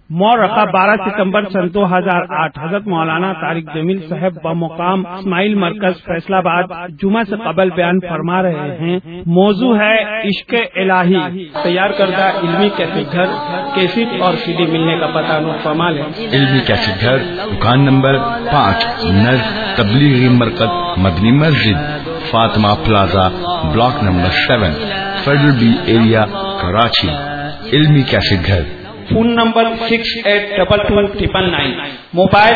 مورخہ 12 ستمبر سن 2008 حضرت مولانا طارق جمیل صاحب بمقام اسماعیل مرکز فیصل آباد جمعہ سے قبل بیان فرما رہے ہیں۔ موضوع ہے عشق الہی۔ تیار کردہ علمی کیسٹ گھر، کیسٹ اور سی ڈی ملنے کا پتہ نوٹ فرما لیں۔ علمی کیسٹ گھر، دکان نمبر 5، نزد تبلیغی مرکز Madni Masjid, Fatima plaza, block number 7، federal B area, Karachi. Ilmi cassette گھر۔ Phone number 68222999، mobile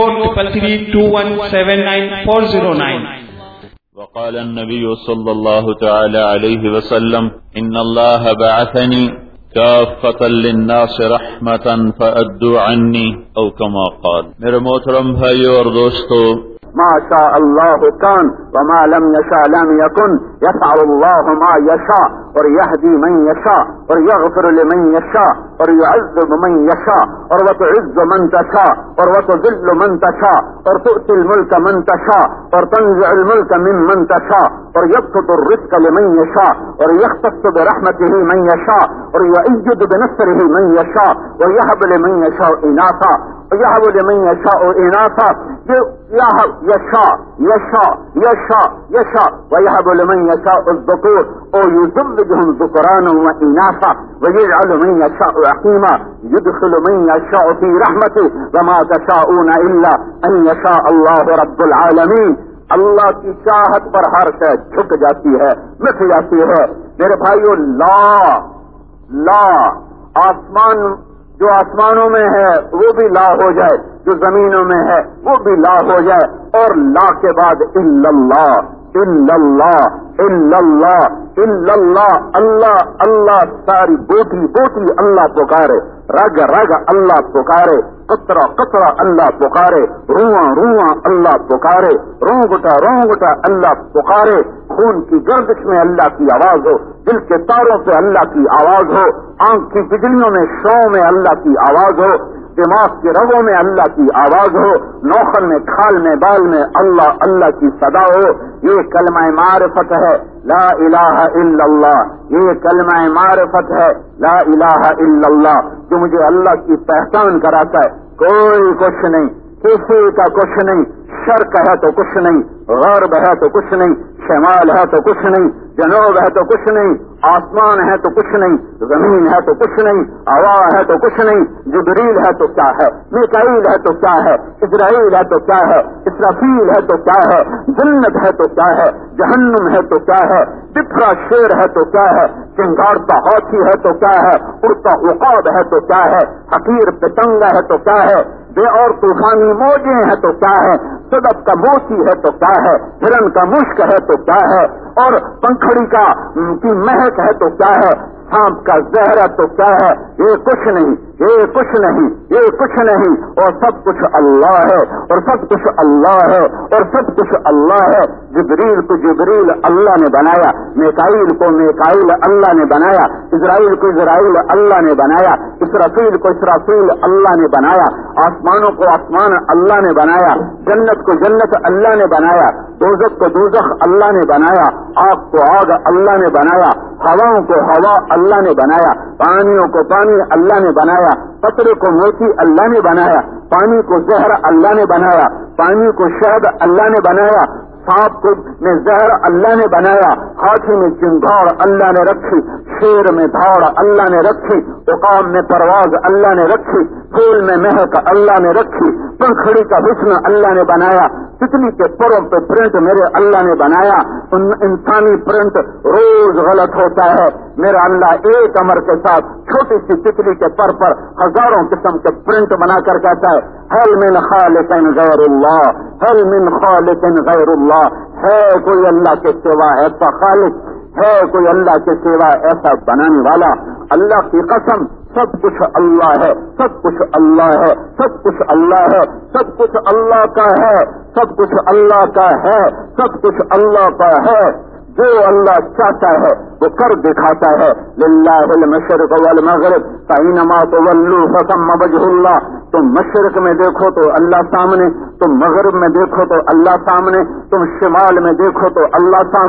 0333217949۔ وقال النبي صلى الله تعالى عليه وسلم إن الله بعثني كافة للناس رحمة فأدوا عني أو كما قال۔ میرے محترم بھائیو اور دوستو، ما شاء الله كان وما لم يشاء لم يكن، يفعل الله ما يشاء اور يهدي من يشاء اور يغفر لمن يشاء اور يعذب من يشاء اور وتعز من تشاء اور وتذل من تشاء اور تؤتي الملك من تشاء اور تنزع الملك ممن تشاء اور يبسط الرزق لمن يشاء اور يختص برحمته من يشاء اور يؤيد بنصره من يشاء ويهب لمن يشاء إناثا ويهب لمن يشاء إناثا يشاء يشاء يشاء يشاء ويهب لمن يشاء الذكور او يزوجهم ذكرانا وإناثا ويجعل من يشاء عقيما يدخل من يشاء في رحمته وما تشاءون إلا أن يشاء الله رب العالمين۔ اللہ کی چاہت پر ہر شے جھک جاتی ہے، مٹ جاتی ہے۔ میرے بھائیو، لا آسمان جو آسمانوں میں ہے وہ بھی لا ہو جائے، جو زمینوں میں ہے وہ بھی لا ہو جائے، اور لا کے بعد الا اللہ الا اللہ الا اللہ الا اللہ، اللہ اللہ، ساری بوٹی بوٹی اللہ پکارے، رگ رگ اللہ پکارے، قطرہ قطرہ اللہ پکارے، رواں رواں اللہ پکارے، رونگٹا رونگٹا اللہ پکارے، خون کی گردش میں اللہ کی آواز ہو، دل کے تاروں پہ اللہ کی آواز ہو، آنکھ کی بجلیوں میں شعاؤں میں اللہ کی آواز ہو، دماغ کی رگوں میں اللہ کی آواز ہو، نوخن میں کھال میں بال میں اللہ اللہ کی صدا ہو۔ یہ کلمہ معرفت ہے، لا الہ الا اللہ، یہ کلمہ معرفت ہے، لا الہ الا اللہ، جو مجھے اللہ کی پہچان کراتا ہے۔ کوئی کچھ نہیں، کسی کا کچھ نہیں، شرق ہے تو کچھ نہیں، غرب ہے تو کچھ نہیں، شمال ہے تو کچھ نہیں، جنوب ہے تو کچھ نہیں، آسمان ہے تو کچھ نہیں، زمین ہے تو کچھ نہیں، ہوا ہے تو کچھ نہیں، جبریل ہے تو کیا ہے، میکائیل ہے تو کیا ہے، اسرائیل ہے تو کیا ہے، اسرافیل ہے تو کیا ہے، جنت ہے تو کیا ہے، جہنم ہے تو کیا ہے، بکھرا شیر ہے تو کیا ہے، چنگاڑتا ہاتھی ہے تو کیا ہے، اڑتا عقاب ہے تو کیا ہے، حقیر پتنگا ہے تو کیا ہے، بے اور طوفانی موجیں ہے تو کیا ہے، صدف کا موتی ہے تو کیا ہے، ہرن کا مشک ہے تو کیا ہے، اور پنکھڑی کی مہک ہے تو کیا ہے، سانپ کا زہر تو کیا ہے۔ یہ کچھ نہیں، یہ کچھ نہیں، یہ کچھ نہیں، اور سب کچھ اللہ ہے، اور سب کچھ اللہ ہے، اور سب کچھ اللہ ہے۔ جبریل کو جبریل اللہ نے بنایا، میکائیل کو میکائیل اللہ نے بنایا، اسرائیل کو اسرائیل اللہ نے بنایا، اسرافیل کو اسرافیل اللہ نے بنایا، آسمانوں کو آسمان اللہ نے بنایا، جنت کو جنت اللہ نے بنایا، دوزخ کو دوزخ اللہ نے بنایا، آگ کو آگ اللہ نے بنایا، ہواؤں کو ہوا اللہ نے بنایا، پانیوں کو پانی اللہ نے بنایا، قطرے کو موتی اللہ نے بنایا، پانی کو زہر اللہ نے بنایا، پانی کو شہد اللہ نے بنایا، سانپ میں زہر اللہ نے بنایا، ہاتھی میں چنگاڑ اللہ نے رکھی، شیر میں دھاڑ اللہ نے رکھی، عقاب میں پرواز اللہ نے رکھی، پھول میں مہک اللہ نے رکھی، پنکھڑی کا حسن اللہ نے بنایا، تتلی کے پروں پہ پرنٹ میرے اللہ نے بنایا۔ انسانی پرنٹ روز غلط ہوتا ہے، میرا اللہ ایک امر کے ساتھ چھوٹی سی تتلی کے پر ہزاروں قسم کے پرنٹ بنا کر کہتا ہے، هل من خالق غیر اللہ، هل من خالق غیر اللہ، ہے کوئی اللہ کے سوا ایسا خالق، ہے کوئی اللہ کے سوا ایسا بنانے والا؟ اللہ کی قسم، سب کچھ اللہ ہے، سب کچھ اللہ ہے، سب کچھ اللہ ہے، سب کچھ اللہ کا ہے، سب کچھ اللہ کا ہے، سب کچھ اللہ کا ہے۔ جو اللہ چاہتا ہے وہ کر دکھاتا ہے۔ للہ المشرق والمغرب فإنما تولوا فثم وجه اللہ۔ تم مشرق میں دیکھو تو اللہ سامنے، تم مغرب میں دیکھو تو اللہ سامنے، تم شمال میں دیکھو تو اللہ سامنے،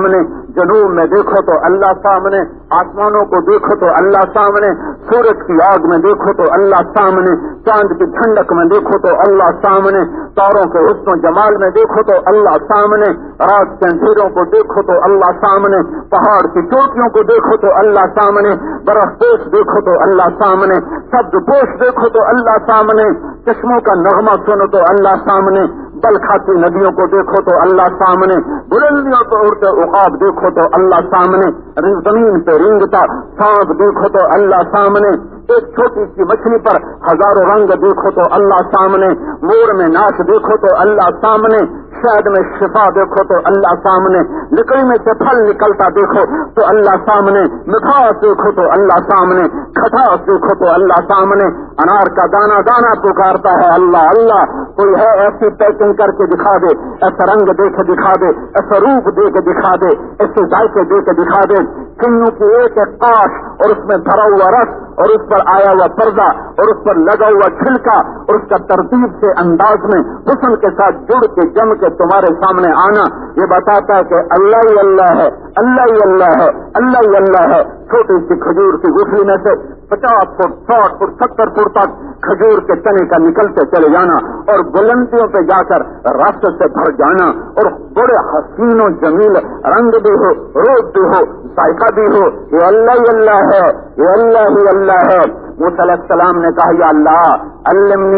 جنوب میں دیکھو تو اللہ سامنے، آسمانوں کو دیکھو تو اللہ سامنے، سورج کی آگ میں دیکھو تو اللہ سامنے، چاند کی ٹھنڈک میں دیکھو تو اللہ سامنے، تاروں کے حسن و جمال میں دیکھو تو اللہ سامنے، رات کے اندھیروں کو دیکھو تو اللہ سامنے، پہاڑ کی چوٹیوں کو دیکھو تو اللہ سامنے، برف پوش دیکھو تو اللہ سامنے، سبز پوش دیکھو تو اللہ سامنے، چشموں کا نغمہ سنو تو اللہ سامنے، بل کھاتی ندیوں کو دیکھو تو اللہ سامنے، بلندیوں پہ اڑتے عقاب دیکھو تو اللہ سامنے، زمین پہ رینگتا سانپ دیکھو تو اللہ سامنے، ایک چھوٹی سی مچھلی پر ہزاروں رنگ دیکھو تو اللہ سامنے، مور میں ناش دیکھو تو اللہ سامنے، شہد میں شفا دیکھو تو اللہ سامنے، لکڑی میں سے پھل نکلتا دیکھو تو اللہ سامنے، مٹھاس دیکھو تو اللہ سامنے، کھٹاس دیکھو تو اللہ سامنے، انار کا دانا دانا پکارتا ہے اللہ اللہ، کوئی ہے ایسی پیکنگ کر کے دکھا دے، ایسا رنگ دے کے دکھا دے، ایسا روپ دے کے دکھا دے، ایسے ذائقے دے کے دکھا دے، کنوں کی ایک کاش اور اس میں بھرا ہوا رس اور اس پر آیا ہوا پردہ اور اس پر لگا ہوا چھلکا اور اس کا ترتیب سے انداز میں حسن کے ساتھ جڑ کے جم کے تمہارے سامنے آنا، یہ بتاتا ہے کہ اللہ ہی اللہ ہے، اللہ ہی اللہ ہے، اللہ ہی اللہ ہے۔ چھوٹی سی کھجور کی گٹھلی میں سے 50 فٹ 60 فٹ 70 فٹ تک کھجور کے تنے کا نکلتے چلے جانا اور بلندیوں پہ جا کر رس سے بھر جانا اور بڑے حسین و جمیل رنگ بھی ہو، روپ بھی ہو، ذائقہ بھی ہو، یہ اللہ ہی اللہ ہے، یہ اللہ ہی اللہ ہے۔ موسیٰ علیہ السلام نے کہا یا اللہ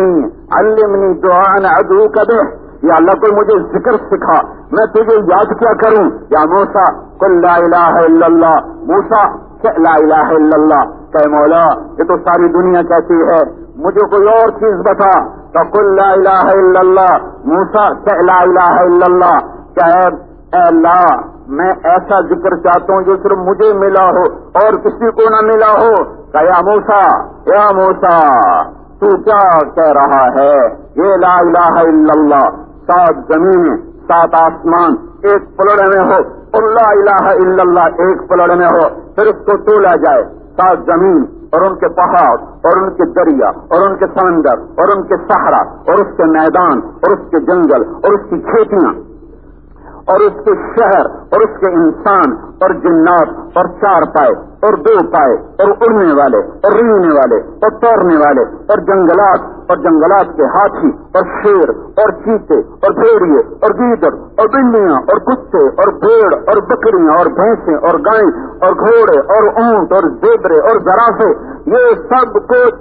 علمنی دعاء ادعوک بہ، یا اللہ کوئی مجھے ذکر سکھا، میں تجھے یاد کیا کروں۔ یا موسیٰ قل لا الہ الا اللہ، موسیٰ لا الہ الا اللہ، کہ مولا یہ تو ساری دنیا کہتی ہے، مجھے کوئی اور چیز بتا۔ تو قل لا الہ الا اللہ، موسیٰ لا الہ الا اللہ، کہ اے اللہ میں ایسا ذکر چاہتا ہوں جو صرف مجھے ملا ہو اور کسی کو نہ ملا ہو۔ کہ یا موسیٰ تو کیا کہہ رہا ہے؟ یہ لا الہ الا اللہ 7 زمینیں 7 آسمان ایک پلڑے میں ہو اور لا الہ الا اللہ ایک پلڑے میں ہو، پھر اس کو تولا جائے 7 زمین اور ان کے پہاڑ اور ان کے دریا اور ان کے سمندر اور ان کے صحرا اور اس کے میدان اور اس کے جنگل اور اس کی کھیتیاں اور اس کے شہر اور اس کے انسان اور جنات اور 4 پائے اور 2 پائے اور اڑنے والے اور رینگنے والے اور توڑنے والے اور جنگلات کے ہاتھی اور شیر اور چیتے اور بھیڑیے اور گیدڑ اور بلیاں اور کتے اور بھیڑ اور بکریاں اور بھینسیں اور گائیں اور گھوڑے اور اونٹ اور زیبرے اور زرافے، یہ سب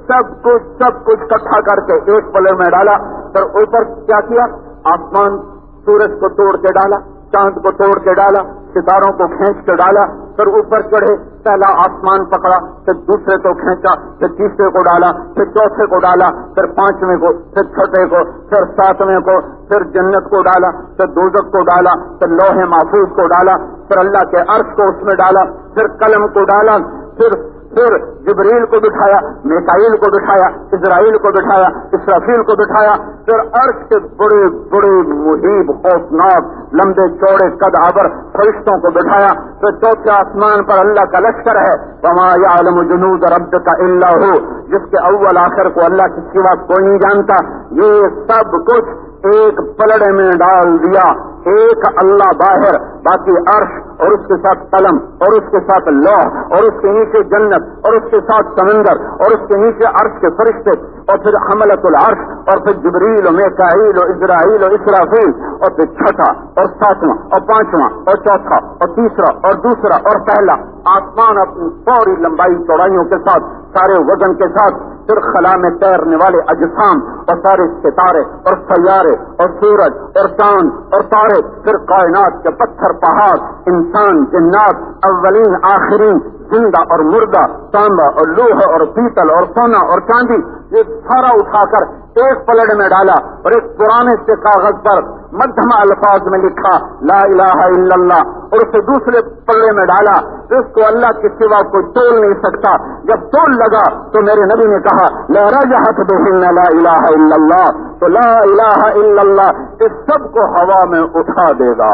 کچھ اکٹھا کر کے ایک پلڑے میں ڈالا۔ پھر اوپر کیا کیا؟ آسمان سورج کو توڑ کے ڈالا، چاند کو توڑ کے ڈالا، ستاروں کو کھینچ کے ڈالا، پھر اوپر چڑھے، پہلا آسمان پکڑا، پھر دوسرے کو کھینچا، پھر تیسرے کو ڈالا، پھر چوتھے کو ڈالا، پھر 5ویں کو، پھر 6 کو، پھر 7ویں کو، پھر جنت کو ڈالا، پھر دوزخ کو ڈالا، پھر لوح محفوظ کو ڈالا، پھر اللہ کے عرش کو اس میں ڈالا، پھر قلم کو ڈالا، پھر جبریل کو بٹھایا، میکائیل کو بٹھایا، اسرائیل کو بٹھایا، اسرافیل کو بٹھایا، پھر عرش کے بڑے بڑے محیب خوفناک لمبے چوڑے قد آور فرشتوں کو بٹھایا، پھر 4تھے آسمان پر اللہ کا لشکر ہے، وما یعلم جنود ربک الا ہو، جس کے اول آخر کو اللہ کے سوا کوئی نہیں جانتا۔ یہ سب کچھ ایک پلڑے میں ڈال دیا، ایک اللہ باہر، باقی عرش اور اس کے ساتھ قلم اور اس کے ساتھ لوح اور اس کے نیچے جنت اور اس کے ساتھ سمندر اور اس کے نیچے عرش کے فرشتے اور پھر حملۃ العرش اور پھر جبریل و میکائیل و اسرائیل و اسرافیل اور پھر 6واں اور 7واں اور 5واں اور 4تھا اور تیسرا اور دوسرا اور پہلا آسمان اپنی فوری لمبائی چوڑائیوں کے ساتھ، سارے وزن کے ساتھ، پھر خلا میں تیرنے والے اجسام اور سارے ستارے اور سیارے اور سورج اور چاند اور تارے، پھر کائنات کے پتھر پہاڑ، انسان جنات، اولین آخرین، زندہ اور مردہ، تانبا اور لوہ اور پیتل اور سونا اور چاندی، یہ سارا اٹھا کر ایک پلڑے میں ڈالا اور ایک پرانے سے کاغذ پر مدھم الفاظ میں لکھا لا الہ الا اللہ، اور اسے دوسرے پلڑے میں ڈالا، جس کو اللہ کے سوا کوئی تول نہیں سکتا۔ جب تول لگا تو میرے نبی نے کہا لا رجحت بہن لا الہ الا اللہ، تو لا الہ الا اللہ اس سب کو ہوا میں اٹھا دے گا،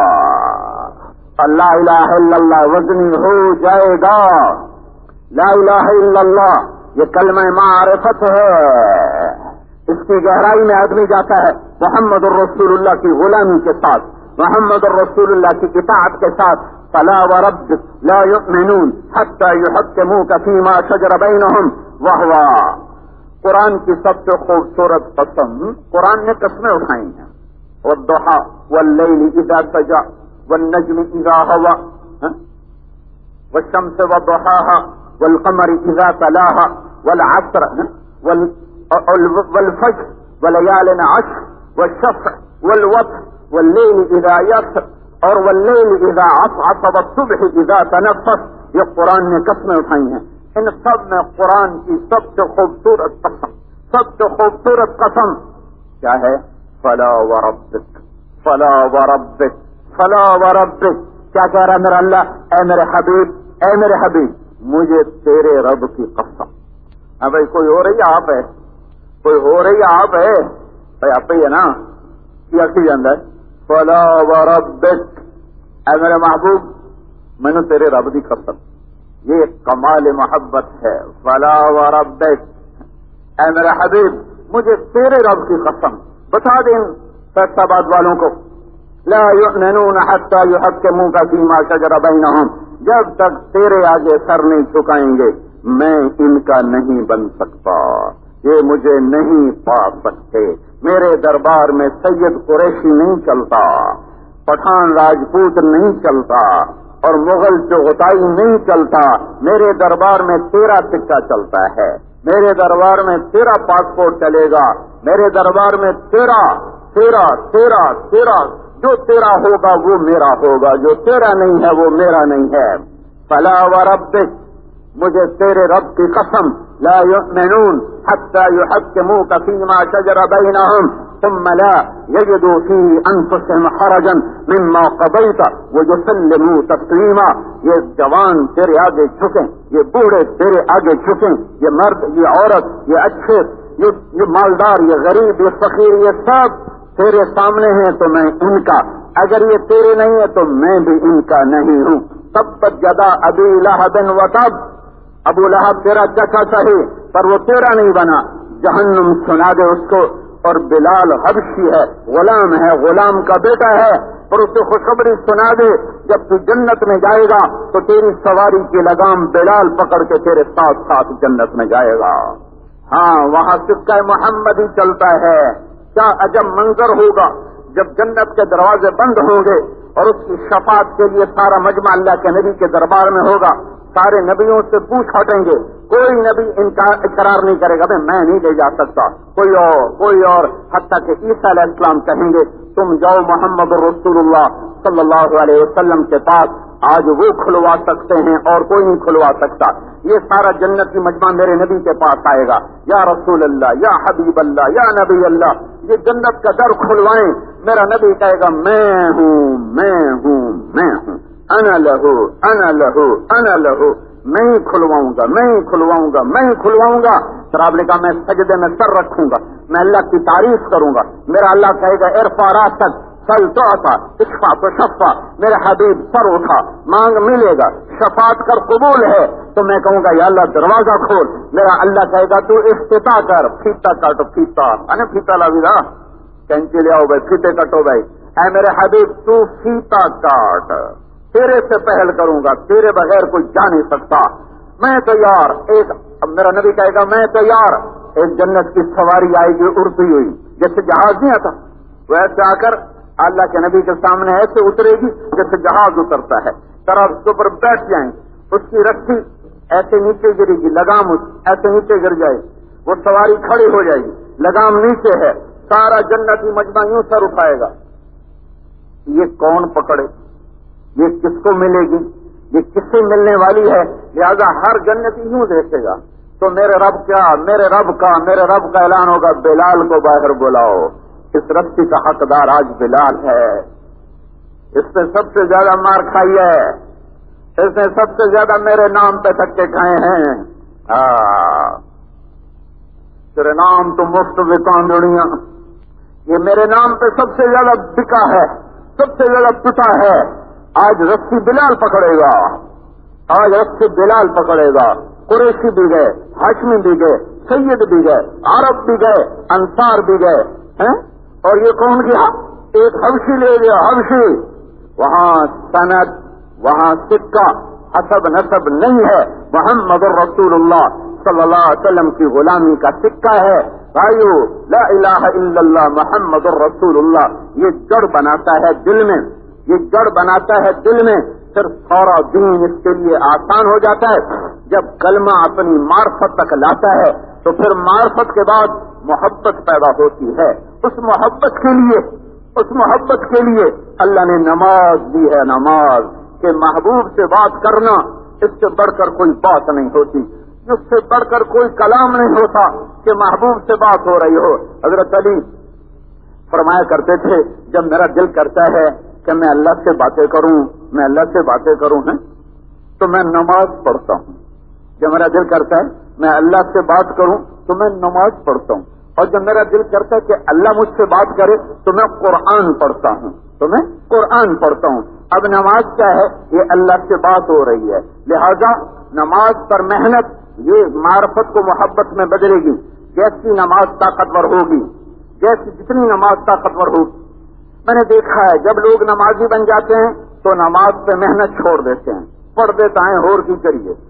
لا الہ الا اللہ وزنی ہو جائے گا۔ لا الہ الا اللہ یہ کلمہ معرفت ہے، اس کی گہرائی میں آدمی جاتا ہے محمد الرسول اللہ کی غلامی کے ساتھ، محمد الرسول اللہ کی اطاعت کے ساتھ، فلا وربك لا يؤمنون حتى يحكموك فيما شجر بينهم وهو قرآن کی سب سے خوبصورت قسم قرآن نے قسمیں اٹھائی ہیں، والضحى والليل اذا سجى والنجم اذا هوى والشمس وضحاها والقمر اذا تلاها والعصر والفجر وليال عشر والشفع والوتر والليل اذا يسر اور والليل اذا عصعص والصبح اذا تنفس. یہ قرآن نے قسمیں اٹھائی ہیں. ان سب میں قرآن کی سب سے خوبصورت قسم، سب سے خوبصورت قسم کیا ہے؟ فلا وربک فلا وربک فلا وربک. کیا کہہ رہا ہے میرا اللہ؟ اے میرے حبیب، اے میرے حبیب، مجھے تیرے رب کی قسم. ہاں بھائی، کوئی ہو رہی ہے آپ ہے، کوئی ہو رہی ہے آپ ہے بھائی، آپ ہی ہے نا کیا کے اندر. فلا وربک، اے میرے محبوب میں نے تیرے رب کی قسم. یہ کمال محبت ہے. فلا وربک، اے میرے حبیب مجھے تیرے رب کی قسم. بتا دیں فیصلہ آباد والوں کو، لا یؤمنون حتی یحکموک فیما شجر بینہم، جب تک تیرے آگے سر نہیں جھکائیں گے میں ان کا نہیں بن سکتا، یہ مجھے نہیں پا سکتے. میرے دربار میں سید قریشی نہیں چلتا، پٹھان راجپوت نہیں چلتا اور مغل چغتائی نہیں چلتا. میرے دربار میں تیرا سکہ چلتا ہے، میرے دربار میں تیرا پاسپورٹ چلے گا، میرے دربار میں تیرا تیرا تیرا تیرا جو تیرا ہوگا وہ میرا ہوگا، جو تیرا نہیں ہے وہ میرا نہیں ہے. فلا وربک، مجھے تیرے رب کی قسم، لا یؤمنون حتی یحکموک فیما شجر بینہم ثم لا یجدوا فی انفسہم حرجا مما قضیت ویسلموا تسلیما. یہ جوان تیرے آگے جھکیں، یہ بوڑھے تیرے آگے جھکیں، یہ مرد، یہ عورت، یہ اچھے، یہ مالدار، یہ غریب، یہ فقیر، یہ سب تیرے سامنے ہیں تو میں ان کا، اگر یہ تیرے نہیں ہے تو میں بھی ان کا نہیں ہوں. تبت یدا ابی لہب وتب، ابو لہب تیرا چچا صحیح پر وہ تیرا نہیں بنا، جہنم سنا دے اس کو. اور بلال حبشی ہے، غلام ہے، غلام کا بیٹا ہے، اور اسے خوشخبری سنا دے جب تو جنت میں جائے گا تو تیری سواری کی لگام بلال پکڑ کے تیرے ساتھ ساتھ جنت میں جائے گا. ہاں وہاں سکہ محمد ہی چلتا ہے. کیا عجب منظر ہوگا جب جنت کے دروازے بند ہوں گے اور اس کی شفاعت کے لیے سارا مجمع اللہ کے نبی کے دربار میں ہوگا. سارے نبیوں سے پوچھ ہٹیں گے، کوئی نبی اقرار نہیں کرے گا میں نہیں لے جا سکتا، کوئی اور حتیٰ کہ عیسیٰ علیہ السلام کہیں گے تم جاؤ محمد رسول اللہ صلی اللہ علیہ وسلم کے پاس، آج وہ کھلوا سکتے ہیں اور کوئی نہیں کھلوا سکتا. یہ سارا جنتی مجمع میرے نبی کے پاس آئے گا، یا رسول اللہ، یا حبیب اللہ، یا نبی اللہ، یہ جنت کا در کھلوائیں. میرا نبی کہے گا میں ہوں میں ہوں میں ہوں، انا لہو انا لہو انا لہو، میں ہی کھلواؤں گا میں ہی کھلواؤں گا میں ہی کھلواؤں گا. پھر آپ نے کہا میں سجدے میں سر رکھوں گا، میں اللہ کی تعریف کروں گا. میرا اللہ کہے گا ارفع راسک سل تعطى اشفع تشفع، میرے حبیب سر اٹھا مانگ ملے گا، شفاعت کر قبول ہے. تو میں کہوں گا یا اللہ دروازہ کھول. میرا اللہ کہے گا تو افتتاح کر، پھیتا کاٹو پھیتا پھیتا لاویدا کینچی لے آؤ بھائی، پھیتے کٹو بھائی. اے میرے حبیب تو پھیتا کاٹ، تیرے سے پہل کروں گا، تیرے بغیر کوئی جا نہیں سکتا. میں تیار. ایک میرا نبی کہے گا میں تیار. ایک جنت کی سواری آئے گی اڑتی ہوئی، جیسے جہاز نہیں آتا ویسے آ کر اللہ کے نبی کے سامنے ایسے اترے گی جیسے جہاز اترتا ہے. طرف اس کے اوپر بیٹھ جائیں، اس کی رسی ایسے نیچے گرے گی، لگام ایسے نیچے گر جائے گی، وہ سواری کھڑی ہو جائے گی، لگام نیچے ہے، سارا جنتی مجمع یوں سر اٹھائے گا. یہ کون پکڑے؟ یہ کس کو ملے گی؟ یہ کس سے ملنے والی ہے؟ لہذا ہر جنتی یوں دیکھے گا تو میرے رب کا اعلان ہوگا بلال کو باہر بلاؤ. اس رسی کا حقدار آج بلال ہے. اس نے سب سے زیادہ مار کھائی ہے، اس نے سب سے زیادہ میرے نام پہ دھکے کھائے ہیں. تیرے نام تو مفت وکان دنیا، یہ میرے نام پہ سب سے زیادہ بکا ہے، سب سے زیادہ پٹا ہے. آج رسی بلال پکڑے گا، آج رسی بلال پکڑے گا. قریشی بھی گئے، ہاشمی بھی گئے، سید بھی گئے، عرب بھی گئے، انصار بھی گئے. اور یہ کون گیا؟ ایک حبشی لے گیا، حبشی. وہاں سند وہاں سکہ حسب نسب نہیں ہے، محمد رسول اللہ صلی اللہ علیہ وسلم کی غلامی کا سکہ ہے۔ بھائیو، لا الہ الا اللہ محمد رسول اللہ یہ جڑ بناتا ہے دل میں، یہ جڑ بناتا ہے دل میں، پھر سارا دین اس کے لیے آسان ہو جاتا ہے۔ جب کلمہ اپنی معرفت تک لاتا ہے تو پھر معرفت کے بعد محبت پیدا ہوتی ہے۔ اس محبت کے لیے اللہ نے نماز دی ہے، نماز کہ محبوب سے بات کرنا اس سے بڑھ کر کوئی بات نہیں ہوتی، اس سے بڑھ کر کوئی کلام نہیں ہوتا کہ محبوب سے بات ہو رہی ہو۔ حضرت علی فرمایا کرتے تھے جب میرا دل کرتا ہے کہ میں اللہ سے باتیں کروں، میں اللہ سے باتیں کروں تو میں نماز پڑھتا ہوں۔ جب میرا دل کرتا ہے میں اللہ سے بات کروں تو میں نماز پڑھتا ہوں، اور جب میرا دل کرتا ہے کہ اللہ مجھ سے بات کرے تو میں قرآن پڑھتا ہوں، اب نماز کیا ہے؟ یہ اللہ سے بات ہو رہی ہے، لہذا نماز پر محنت یہ معرفت کو محبت میں بدلے گی۔ جیسی نماز طاقتور ہوگی، جتنی نماز طاقتور ہوگی، میں نے دیکھا ہے جب لوگ نمازی بن جاتے ہیں تو نماز پہ محنت چھوڑ دیتے ہیں، پڑھ دیتا ہے ہور کی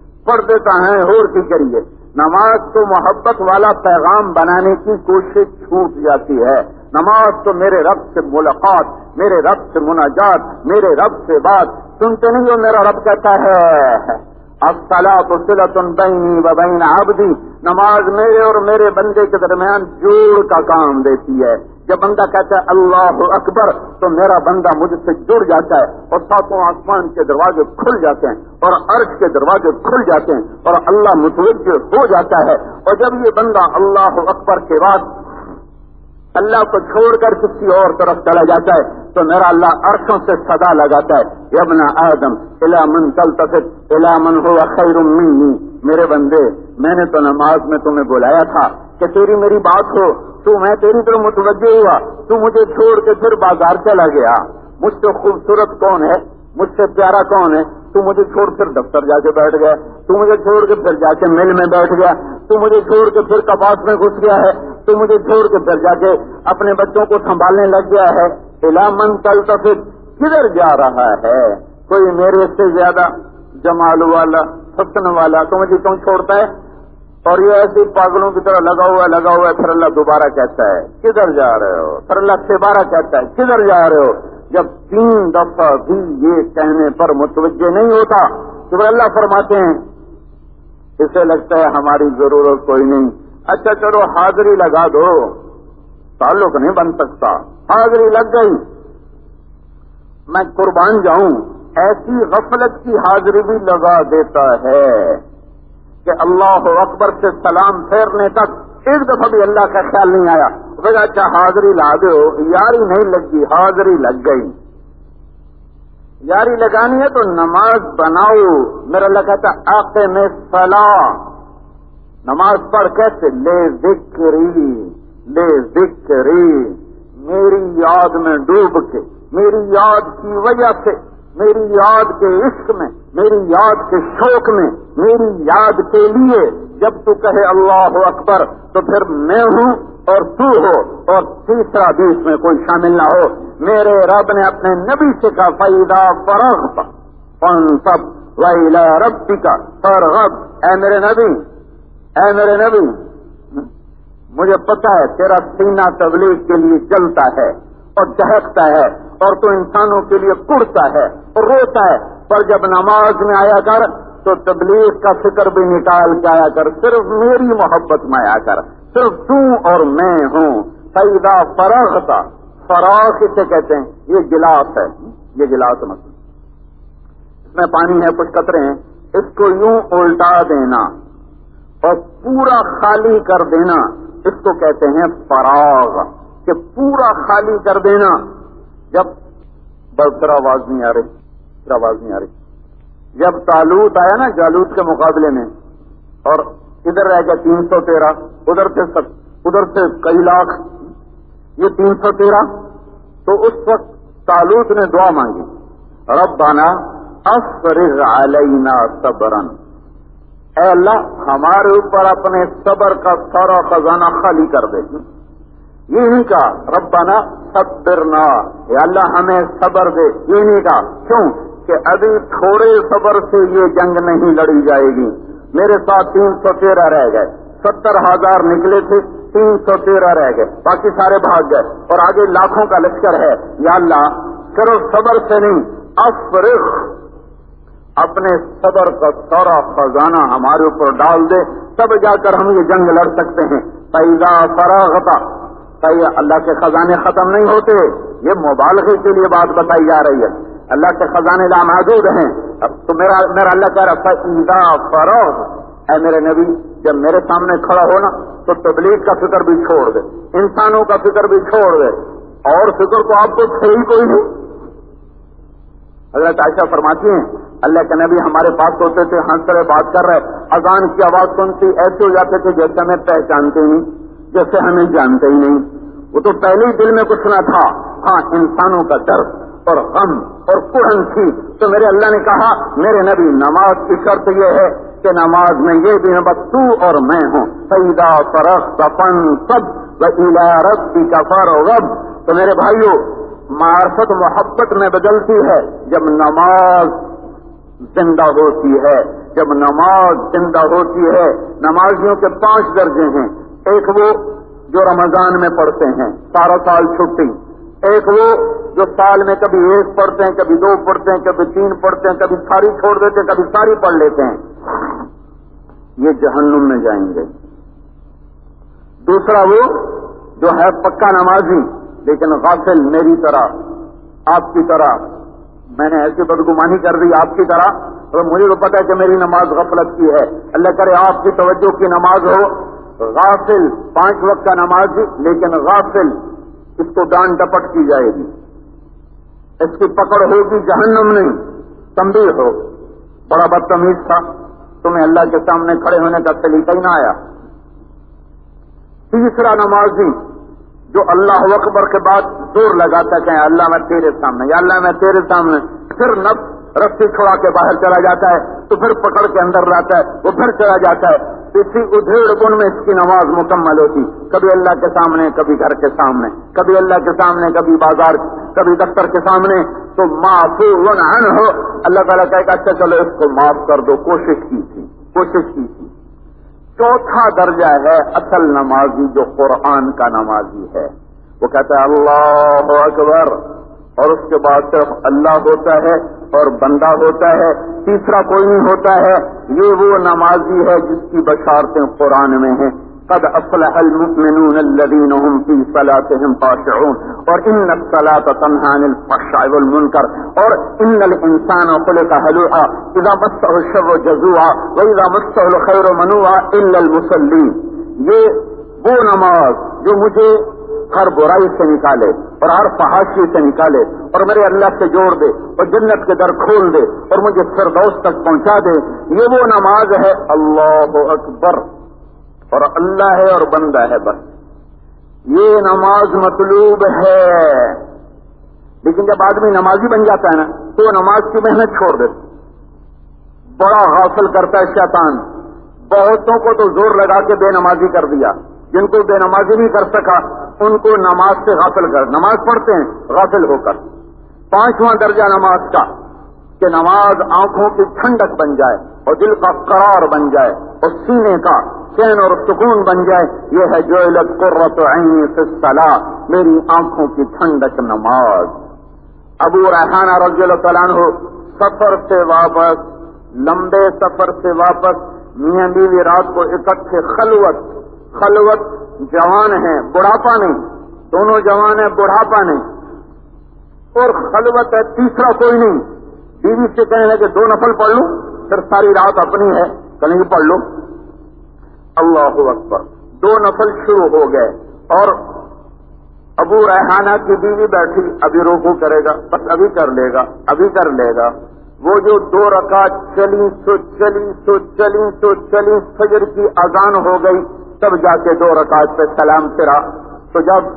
کریے، نماز کو محبت والا پیغام بنانے کی کوشش چھوٹ جاتی ہے۔ نماز تو میرے رب سے ملاقات، میرے رب سے مناجات، میرے رب سے بات، سنتے نہیں ہو میرا رب کہتا ہے الصلاۃ صلۃ بینی و بین عبدی، نماز میرے اور میرے بندے کے درمیان جوڑ کا کام دیتی ہے۔ جب بندہ کہتا ہے اللہ اکبر تو میرا بندہ مجھ سے جڑ جاتا ہے، اور ساتوں آسمان کے دروازے کھل جاتے ہیں اور عرش کے دروازے کھل جاتے ہیں اور اللہ متوجہ ہو جاتا ہے۔ اور جب یہ بندہ اللہ اکبر کے بعد اللہ کو چھوڑ کر کسی اور طرف چلا جاتا ہے تو میرا اللہ عرشوں سے صدا لگاتا ہے یا ابن آدم الی من تلتفت الی من هو خیر منی، میرے بندے میں نے تو نماز میں تمہیں بلایا تھا کہ تیری میری بات ہو، تو میں تیری طرف متوجہ ہوا، تو مجھے چھوڑ کے پھر بازار چلا گیا۔ مجھ سے خوبصورت کون ہے، مجھ سے پیارا کون ہے؟ تو مجھے چھوڑ کر دفتر جا کے بیٹھ گیا، تو مجھے چھوڑ کے پھر جا کے مل میں بیٹھ گیا، تو مجھے چھوڑ کے پھر کپاس میں گھس گیا ہے، تو مجھے چھوڑ کے پھر جا کے اپنے بچوں کو سنبھالنے لگ گیا ہے۔ الی من تلتفت، کدھر جا رہا ہے؟ کوئی میرے سے زیادہ جمال والا، حسن والا تو مجھے کیوں چھوڑتا ہے؟ اور یہ ایسے پاگلوں کی طرح لگا ہوا ہے، پھر اللہ دوبارہ کہتا ہے کدھر جا رہے ہو؟ پھر اللہ دوبارہ کہتا ہے کدھر جا رہے ہو؟ جب 3 دفعہ بھی یہ کہنے پر متوجہ نہیں ہوتا تو اللہ فرماتے ہیں اسے لگتا ہے ہماری ضرورت کوئی نہیں، اچھا چلو حاضری لگا دو، تعلق نہیں بن سکتا، حاضری لگ گئی، میں قربان جاؤں۔ ایسی غفلت کی حاضری بھی لگا دیتا ہے کہ اللہ اکبر سے سلام پھیرنے تک ایک دفعہ بھی اللہ کا خیال نہیں آیا، اچھا حاضری لا دو، یاری نہیں لگی، حاضری لگ گئی۔ یاری لگانی ہے تو نماز بناؤ، میرا اللہ کہتا اقم الصلاۃ، نماز پڑھ کیسے؟ لے ذکری، میری یاد میں ڈوب کے، میری یاد کی وجہ سے، میری یاد کے عشق میں، میری یاد کے شوق میں، میری یاد کے لیے جب تو کہے اللہ اکبر تو پھر میں ہوں اور تو ہو، اور تیسرا بھی اس میں کوئی شامل نہ ہو۔ میرے رب نے اپنے نبی سے کہا فَإِذَا فَرَغْتَ فَانصَبْ وَإِلَىٰ رَبِّكَ فَارْغَب، اے میرے نبی مجھے پتا ہے تیرا سینہ تبلیغ کے لیے جلتا ہے اور دہکتا ہے اور تو انسانوں کے لیے کڑتا ہے اور روتا ہے، پر جب نماز میں آیا کر تو تبلیغ کا فکر بھی نکال کے آیا کر، صرف میری محبت میں آیا کر، صرف تو اور میں ہوں۔ فَإِذَا فَرَغْتَ، فراغ اسے کہتے ہیں، یہ گلاس ہے، یہ گلاس مثلا اس میں پانی ہے، کچھ قطرے ہیں، اس کو یوں الٹا دینا اور پورا خالی کر دینا، اس کو کہتے ہیں فراغ، کہ پورا خالی کر دینا۔ جب بڑھ آواز نہیں آ رہی، جب طالوت آیا نا جالوت کے مقابلے میں، اور ادھر رہ گیا 313، ادھر سے کئی لاکھ، یہ 313، تو اس وقت طالوت نے دعا مانگی ربنا افرغ علینا صبرا، اے اللہ ہمارے اوپر اپنے صبر کا سارا خزانہ خالی کر دے۔ یہ نہیں کہا ربنا صبرنا، یا اللہ ہمیں صبر دے، یہ نہیں کہا، کیوں کہ ابھی تھوڑے صبر سے یہ جنگ نہیں لڑی جائے گی. میرے ساتھ 313 رہ گئے. 70,000 نکلے تھے, 313 رہ گئے, باقی سارے بھاگ گئے, اور آگے لاکھوں کا لشکر ہے. یا اللہ صرف صبر سے نہیں, افرغ, اپنے صبر کا سارا خزانہ ہمارے اوپر ڈال دے, تب جا کر ہم یہ جنگ لڑ سکتے ہیں. فَإِذَا فَرَغْتَ, اللہ کے خزانے ختم نہیں ہوتے, یہ مبالغے کے لیے بات بتائی جا رہی ہے. اللہ کے خزانے لامحدود ہیں. اب تو میرا اللہ کہہ رہا فَإِذَا فَرَغْتَ, اے میرے نبی جب میرے سامنے کھڑا ہونا تو تبلیغ کا فکر بھی چھوڑ دے, انسانوں کا فکر بھی چھوڑ دے, اور فکر تو آپ کو تھے ہی کوئی نہیں. حضرت عائشہ فرماتی ہیں اللہ کے نبی ہمارے پاس ہوتے تھے, ہنس رہے, بات کر رہے, اذان کی آواز سنتی ایسے ہو جاتے تھے جیسے ہمیں پہچانتے ہی نہیں, جیسے ہمیں جانتے ہی نہیں. وہ تو پہلے ہی دل میں کچھ نہ تھا, ہاں انسانوں کا درد اور غم اور کڑن تھی. تو میرے اللہ نے کہا میرے نبی نماز کی شرط یہ ہے کہ نماز میں یہ بھی ہے بس تو اور میں ہوں. فَإِذَا فَرَغْتَ فَانصَبْ وَإِلَىٰ رَبِّكَ فَارْغَب. تو میرے بھائیو, معرفت محبت میں بدلتی ہے جب نماز زندہ ہوتی ہے. جب نماز زندہ ہوتی ہے, نمازیوں کے 5 درجے ہیں. ایک وہ جو رمضان میں پڑھتے ہیں سارا سال چھٹی, ایک وہ جو سال میں کبھی 1 پڑھتے ہیں, کبھی 2 پڑھتے ہیں, کبھی 3 پڑھتے ہیں, کبھی ساری چھوڑ دیتے ہیں, کبھی ساری پڑھ لیتے ہیں, یہ جہنم میں جائیں گے. دوسرا وہ جو ہے پکا نمازی لیکن غافل, میری طرح آپ کی طرح, میں نے ایسی بدگمانی کر دی آپ کی طرح, اور مجھے تو پتا ہے کہ میری نماز غفلت کی ہے. اللہ کرے آپ کی توجہ کی نماز ہو. غافل 5 وقت کا نمازی لیکن غافل, اس کو ڈانٹ ڈپٹ کی جائے گی, اس کی پکڑ ہوگی جہنم نہیں. تنبیہ ہو, بڑا بدتمیز تھا, تمہیں اللہ کے سامنے کھڑے ہونے کا سلیقہ ہی نہ آیا. تیسرا نمازی جو اللہ اکبر کے بعد زور لگاتا کہ اللہ میں تیرے سامنے, یا اللہ میں تیرے سامنے, پھر نفس رسی چھوڑا کے باہر چلا جاتا ہے, تو پھر پکڑ کے اندر لاتا ہے, وہ پھر چلا جاتا ہے. اسی ادھیڑ بن میں اس کی نماز مکمل ہوتی, کبھی اللہ کے سامنے, کبھی گھر کے سامنے, کبھی اللہ کے سامنے, کبھی بازار, کبھی دفتر کے سامنے. تو معفو عنہ, اللہ تعالیٰ کہے گا اچھا چلو اس کو معاف کر دو, کوشش کی تھی. چوتھا درجہ ہے اصل نمازی جو قرآن کا نمازی ہے. وہ کہتا ہے اللہ اکبر, اور اس کے بعد صرف اللہ ہوتا ہے اور بندہ ہوتا ہے, تیسرا کوئی نہیں ہوتا ہے. یہ وہ نمازی ہے جس کی بشارتیں قرآن میں ہیں. قد افلح المؤمنون الذين هم في صلاتهم خاشعون, اور ان الصلاة تنهى عن الفحشاء والمنكر, اور ان الانسان خلق هلوعا اذا مسه الشر جزوعا واذا مسه الخير منوعا الا المصلين. یہ وہ نماز جو مجھے ہر برائی سے نکالے اور ہر فحاشی سے نکالے اور میرے اللہ سے جوڑ دے اور جنت کے در کھول دے اور مجھے فردوس تک پہنچا دے, یہ وہ نماز ہے. اللہ اکبر, اور اللہ ہے اور بندہ ہے, بس یہ نماز مطلوب ہے. لیکن جب آدمی نمازی بن جاتا ہے نا تو وہ نماز کی محنت چھوڑ دیتا, بڑا غافل کرتا ہے شیطان. بہتوں کو تو زور لگا کے بے نمازی کر دیا, جن کو بے نمازی نہیں کر سکا ان کو نماز سے غافل کر, نماز پڑھتے ہیں غافل ہو کر. 5واں درجہ نماز کا کہ نماز آنکھوں کی ٹھنڈک بن جائے اور دل کا قرار بن جائے اور سینے کا چین اور سکون بن جائے. یہ ہے جعلت قرۃ عینی فی الصلاۃ, میری آنکھوں کی ٹھنڈک نماز. ابو ریحانہ رضی اللہ تعالیٰ عنہ سفر سے واپس, لمبے سفر سے واپس, میاں بیوی رات کو اکٹھے, خلوت, جوان ہیں بڑھاپا نہیں, دونوں جوان ہیں بڑھاپا نہیں, اور خلوت ہے تیسرا کوئی نہیں. بیوی سے کہنے لگے 2 نفل پڑھ لوں, پھر ساری رات اپنی ہے, کہیں پڑھ لو. اللہ اکبر, 2 نفل شروع ہو گئے اور ابو ریحانہ کی بیوی بیٹھی, ابھی رکوع کرے گا, بس ابھی کر لے گا, ابھی کر لے گا. وہ جو 2 رکعت چلی سو چلی, فجر کی اذان ہو گئی, تب جا کے 2 رکعت پہ سلام پھرا. تو جب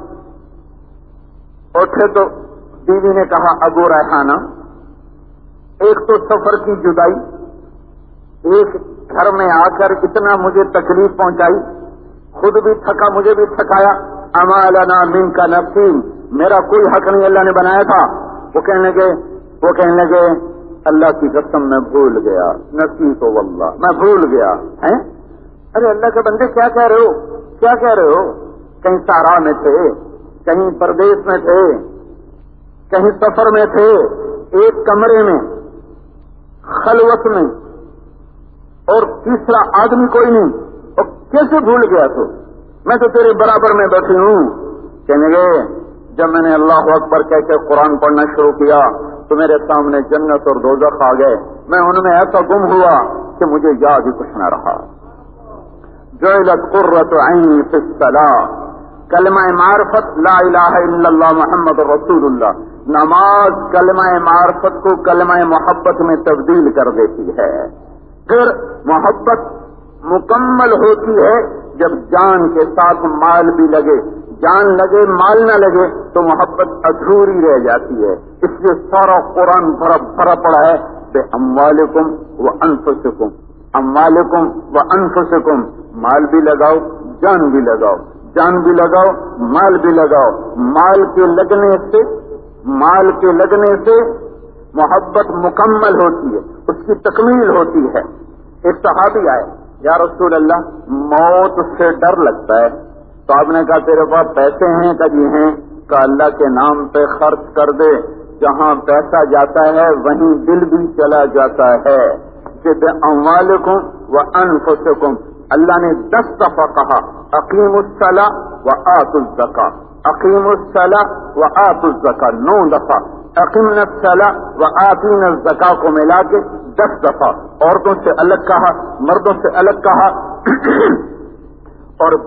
اٹھے تو بیوی نے کہا ابو ریحانہ, ایک تو سفر کی جدائی, ایک گھر میں آ کر اتنا مجھے تکلیف پہنچائی, خود بھی تھکا مجھے بھی تھکایا. اما لنا منک نصیب, میرا کوئی حق نہیں اللہ نے بنایا تھا. وہ کہنے لگے اللہ کی قسم میں بھول گیا، نسیت واللہ، میں بھول گیا ہے۔ ارے اللہ کے بندے کیا کہہ رہے ہو، کیا کہہ رہے ہو؟ کہیں صحرا میں تھے، کہیں پردیس میں تھے، کہیں سفر میں تھے، ایک کمرے میں خلوت میں، اور تیسرا آدمی کوئی نہیں، اور کیسے بھول گیا تو؟ میں تو تیرے برابر میں بیٹھی ہوں۔ کہنے گے جب میں نے اللہ اکبر کہہ کے قرآن پڑھنا شروع کیا تو میرے سامنے جنت اور دوزخ آ گئے، میں ان میں ایسا گم ہوا کہ مجھے یاد ہی کچھ نہ رہا۔ جعلت قرۃ عینی فی الصلاۃ، کلمہ معرفت لا الہ الا اللہ محمد رسول اللہ، نماز کلمہ معرفت کو کلمہ محبت میں تبدیل کر دیتی ہے۔ پھر محبت مکمل ہوتی ہے جب جان کے ساتھ مال بھی لگے، جان لگے مال نہ لگے تو محبت ادھوری رہ جاتی ہے۔ اس لیے سارا قرآن بھرا پڑا ہے بے اموالکم و انفسکم، اموالکم و انفسکم، مال بھی لگاؤ جان بھی لگاؤ، جان بھی لگاؤ مال بھی لگاؤ۔ مال کے لگنے سے محبت مکمل ہوتی ہے، اس کی تکمیل ہوتی ہے۔ ایک صحابی آئے، یا رسول اللہ موت سے ڈر لگتا ہے، تو آپ نے کہا تیرے پاس پیسے ہیں؟ کہ جی ہیں۔ کہ اللہ کے نام پہ خرچ کر دے، جہاں پیسہ جاتا ہے وہیں دل بھی چلا جاتا ہے۔ کہ بِأَمْوَالِكُمْ وَأَنفُسِكُمْ، اللہ نے 10 دفعہ کہا اقیموا الصلاۃ وآتوا الزکاۃ، اقیموا الصلاۃ وآتوا الزکاۃ 9 دفعہ، اقیمنا الصلاۃ وآتینا الزکاۃ کو ملا کے 10 دفعہ، عورتوں سے الگ کہا، مردوں سے الگ کہا، اور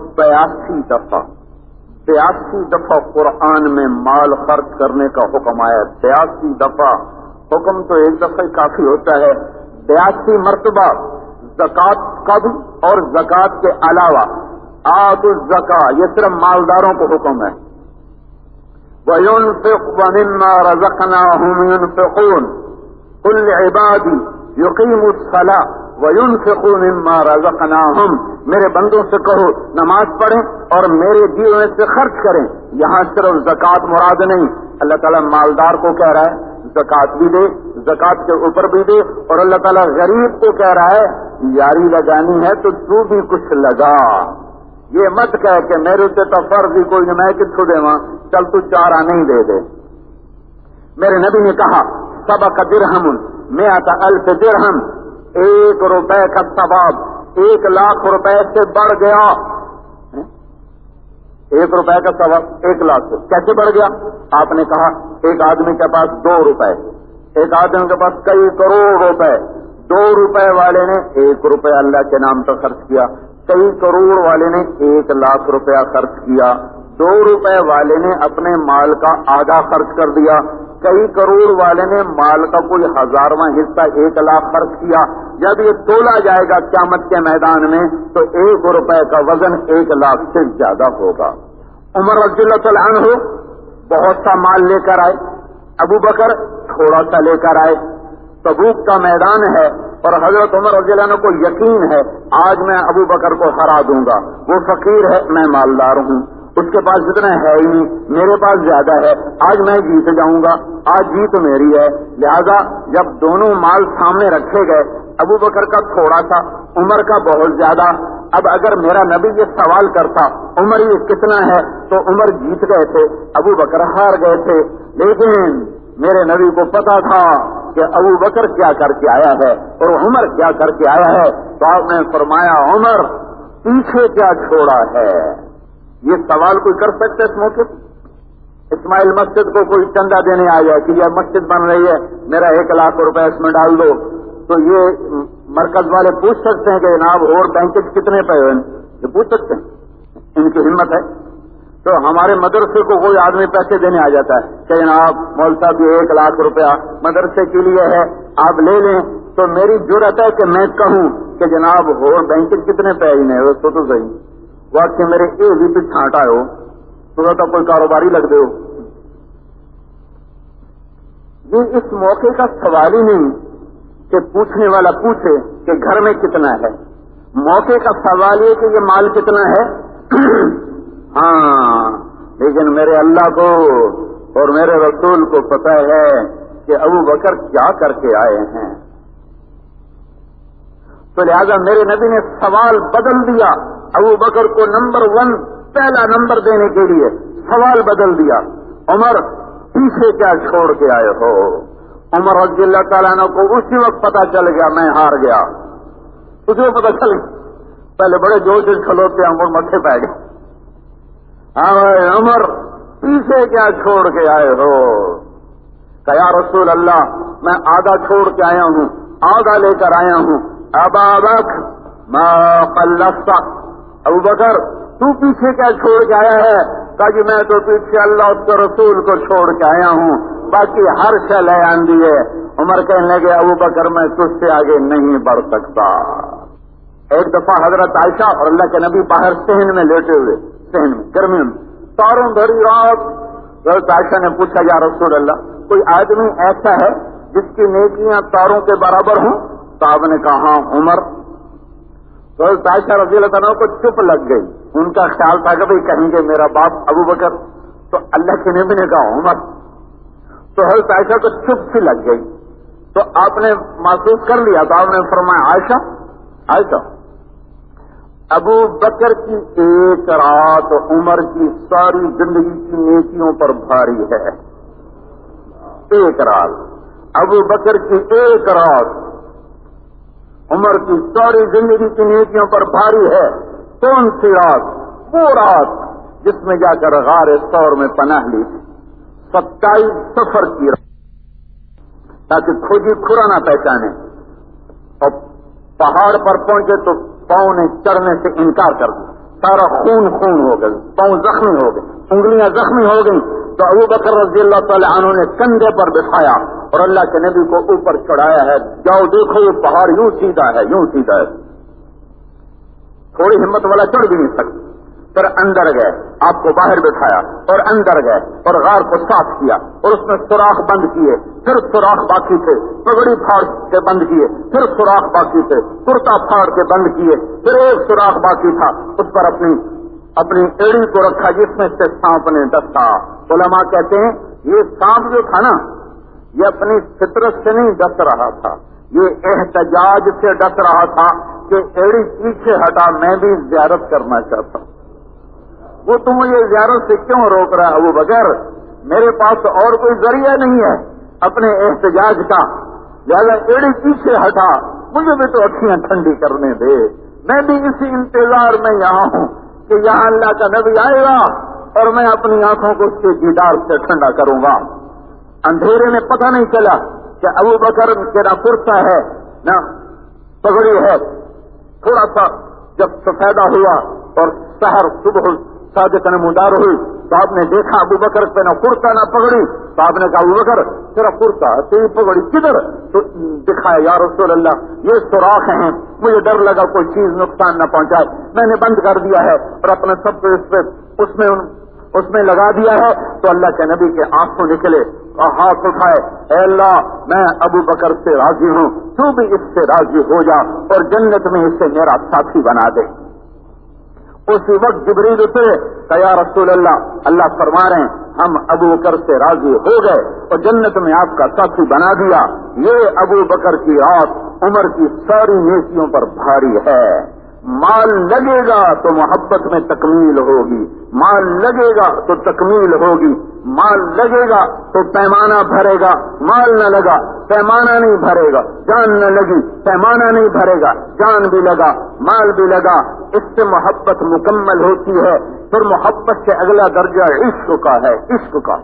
82 دفعہ قرآن میں مال خرچ کرنے کا حکم آیا۔ 82 دفعہ، حکم تو ایک دفعہ کافی ہوتا ہے، 82 مرتبہ زکوٰۃ کا بھی اور زکوٰۃ کے علاوہ آتوا الزکاۃ، یہ صرف مالداروں کو حکم ہے۔ وَيُنْفِقْ وَمِمَّا رَزَقْنَاهُمْ يُنْفِقُونَ، قُلْ لِعِبَادِي يُقِيمُوا الصَّلَاةَ وَيُنْفِقُوا مِمَّا رَزَقْنَاهُمْ، میرے بندوں سے کہو نماز پڑھیں اور میرے دیے ہوئے سے خرچ کریں۔ یہاں صرف زکوٰۃ مراد نہیں، اللہ تعالیٰ مالدار کو کہہ رہا ہے زکوٰۃ بھی دے، زکوٰۃ کے اوپر بھی دے، اور اللہ تعالیٰ غریب کو کہہ رہا ہے یاری لگانی ہے تو تو بھی کچھ لگا۔ یہ مت کہہ کہ میرے سے تو فرض ہی کوئی نہیں، میں کتوں دے وہاں، چل تو 4 آنے ہی دے دے۔ میرے نبی نے کہا سبق درہم مئۃ الف درہم، 1 روپے کا ثواب 1 لاکھ روپے سے بڑھ گیا۔ 1 روپے کا ثواب 1 لاکھ سے کیسے بڑھ گیا؟ آپ نے کہا ایک آدمی کے پاس 2 روپے، ایک آدمی کے پاس کئی کروڑ روپے، 2 روپے والے نے 1 روپے اللہ کے نام پر خرچ کیا، کئی کروڑ والے نے 1 لاکھ روپیہ خرچ کیا، 2 روپے والے نے اپنے مال کا آدھا خرچ کر دیا، کئی کروڑ والے نے مال کا کوئی 1000واں حصہ 1 لاکھ خرچ کیا۔ جب یہ تولا جائے گا قیامت کے میدان میں تو 1 روپے کا وزن 1 لاکھ سے زیادہ ہوگا۔ عمر رضی اللہ تعالیٰ عنہ بہت سا مال لے کر آئے، ابو بکر تھوڑا سا لے کر آئے۔ تبوک کا میدان ہے اور حضرت عمر رضی اللہ عنہ کو یقین ہے آج میں ابو بکر کو ہرا دوں گا، وہ فقیر ہے میں مالدار ہوں، اس کے پاس جتنا ہے ہی نہیں، میرے پاس زیادہ ہے، آج میں جیت جاؤں گا، آج جیت میری ہے۔ لہذا جب دونوں مال سامنے رکھے گئے، ابو بکر کا تھوڑا سا، عمر کا بہت زیادہ، اب اگر میرا نبی یہ سوال کرتا عمر یہ کتنا ہے تو عمر جیت گئے تھے، ابو بکر ہار گئے تھے۔ لیکن میرے نبی کو پتا تھا کہ ابو بکر کیا کر کے آیا ہے اور عمر کیا کر کے آیا ہے، تو آپ نے فرمایا عمر پیچھے کیا چھوڑا ہے؟ یہ سوال کوئی کر سکتا ہے اس موقع پہ؟ اسماعیل مسجد کو کوئی چندہ دینے آ جائے کہ یہ مسجد بن رہی ہے، میرا 1 لاکھ روپے اس میں ڈال دو، تو یہ مرکز والے پوچھ سکتے ہیں کہ جناب اور بینک کتنے پہ ہوئے؟ یہ پوچھ سکتے ہیں، ان کی ہمت ہے۔ تو ہمارے مدرسے کو کوئی آدمی پیسے دینے آ جاتا ہے کہ جناب مول صاحب یہ 1 لاکھ روپیہ مدرسے کے لیے ہے، آپ لے لیں، تو میری جرأت ہے کہ میں کہوں کہ جناب اور بینک کتنے پہ ہی نہیں ہو تو صحیح وقت کہ میرے اے بھی پہ چھانٹا ہو تو کوئی کاروباری لگ دے ہو۔ یہ اس موقع کا سوال ہی نہیں کہ پوچھنے والا پوچھے کہ گھر میں کتنا ہے، موقع کا سوال یہ کہ یہ مال کتنا ہے۔ ہاں لیکن میرے اللہ کو اور میرے رسول کو پتہ ہے کہ ابو بکر کیا کر کے آئے ہیں. تو لہذا میرے نبی نے سوال بدل دیا. ابو بکر کو نمبر 1 پہلا نمبر دینے کے لیے سوال بدل دیا. عمر پیچھے کیا چھوڑ کے آئے ہو؟ عمر رضی اللہ تعالیٰ عنہ کو اسی وقت پتا چل گیا میں ہار گیا. اسے پتا چل گیا. پہلے بڑے جوش سے کھلوتے عمر متھے پہ گئے. ہاں عمر پیچھے کیا چھوڑ کے آئے ہو؟ کہ یا رسول اللہ میں آدھا چھوڑ کے آیا ہوں, آدھا لے کر آیا ہوں. ابا بکر ما خلفت, ابو بکر تو پیچھے کیا چھوڑ کے آیا ہے؟ کہا کہ میں تو پیچھے اللہ اس کے رسول کو چھوڑ کے آیا ہوں, باقی ہر شے لے آندی ہے. عمر کہنے لگے ابو بکر میں تجھ سے آگے نہیں بڑھ سکتا. ایک دفعہ حضرت عائشہ اور اللہ کے نبی باہر صحن میں لیٹے ہوئے, صحن میں گرمی میں تاروں بھری رات. حضرت عائشہ نے پوچھا یا رسول اللہ کوئی آدمی ایسا ہے جس کی نیکیاں تاروں کے برابر ہوں؟ تو آپ نے کہا ہاں عمر. تو حضرت عائشہ رضی اللہ عنہ کو چپ لگ گئی. ان کا خیال تھا کہ بھئی کہیں گے میرا باپ ابو بکر. تو اللہ کے نبی نے کہا عمر. تو حضرت عائشہ کو چپ سی لگ گئی. تو آپ نے محسوس کر لیا تو آپ نے فرمایا عائشہ عائشہ ابو بکر کی ایک رات عمر کی ساری زندگی کی نیکیوں پر بھاری ہے. ایک رات ابو بکر کی ایک رات عمر کی ساری زندگی کی نیکیوں پر بھاری ہے. کون سی رات؟ وہ رات جس میں جا کر غار ثور میں پناہ لی تھی. 27 سفر کی رات, تاکہ کھوجی کھرا نہ پہچانے. اور پہاڑ پر پہنچے تو پاؤں نے چڑھنے سے انکار کر دیا. سارا خون ہو گئی, پاؤں زخمی ہو گئے, انگلیاں زخمی ہو گئی. تو ابو بکر رضی اللہ تعالی عنہ نے کندھے پر بٹھایا اور اللہ کے نبی کو اوپر چڑھایا ہے. جاؤ دیکھو یہ پہاڑ یوں سیدھا ہے, یوں سیدھا ہے. تھوڑی ہمت والا چڑھ بھی نہیں سکتا. پھر اندر گئے, آپ کو باہر بٹھایا اور اندر گئے اور غار کو صاف کیا اور اس میں سوراخ بند کیے. پھر سوراخ باقی تھے, پگڑی پھاڑ کے بند کیے. پھر سوراخ باقی تھے, کرتا پھاڑ کے بند کیے. پھر ایک سوراخ باقی تھا, اس پر اپنی ایڑی کو رکھا جس میں سے سانپ نے ڈسا. علماء کہتے ہیں یہ سانپ جو تھا نا یہ اپنی فطرت سے نہیں ڈس رہا تھا, یہ احتجاج سے ڈس رہا تھا کہ ایڑی پیچھے ہٹا, میں بھی زیارت کرنا چاہتا ہوں. وہ تم مجھے زیارت سے کیوں روک رہا ہے ابو بکر؟ میرے پاس تو اور کوئی ذریعہ نہیں ہے اپنے احتجاج کا, لہذا ایڑی پیچھے ہٹا, مجھے بھی تو اکھیاں ٹھنڈی کرنے دے. میں بھی اسی انتظار میں یہاں ہوں کہ یہاں اللہ کا نبی آئے گا اور میں اپنی آنکھوں کو اس کے دیدار سے ٹھنڈا کروں گا. اندھیرے میں پتہ نہیں چلا کہ ابو بکر کے نہ کرتا ہے نہ پگڑی ہے. تھوڑا سا جب سفیدہ ہوا اور سحر صبح صادق نمودار ہوئی تو آپ نے دیکھا ابو بکر پہ نہ کرتا نہ پگڑی. تو آپ نے کہا ابو بکر تیرا کرتا تیری پگڑی کدھر؟ تو دکھایا یا رسول اللہ یہ سوراخ ہیں, مجھے ڈر لگا کوئی چیز نقصان نہ پہنچائے, میں نے بند کر دیا ہے اور اپنے سب کو اس میں لگا دیا ہے. تو اللہ کے نبی کے آنسو نکلے اور ہاتھ اٹھائے, اے اللہ میں ابو بکر سے راضی ہوں, تو بھی اس سے راضی ہو جا اور جنت میں اسے میرا ساتھی بنا دے. اسی وقت جبریل اترے کہ یا رسول اللہ اللہ فرما رہے ہیں ہم ابو بکر سے راضی ہو گئے اور جنت میں آپ کا ساتھی بنا دیا. یہ ابو بکر کی رات عمر کی ساری نیکیوں پر بھاری ہے. مال لگے گا تو محبت میں تکمیل ہوگی, مال لگے گا تو تکمیل ہوگی, مال لگے گا تو پیمانہ بھرے گا, مال نہ لگا پیمانہ نہیں بھرے گا, جان نہ لگی پیمانہ نہیں بھرے گا, جان بھی لگا مال بھی لگا. اس سے محبت مکمل ہوتی ہے. پھر محبت سے اگلا درجہ عشق کا ہے. عشق کا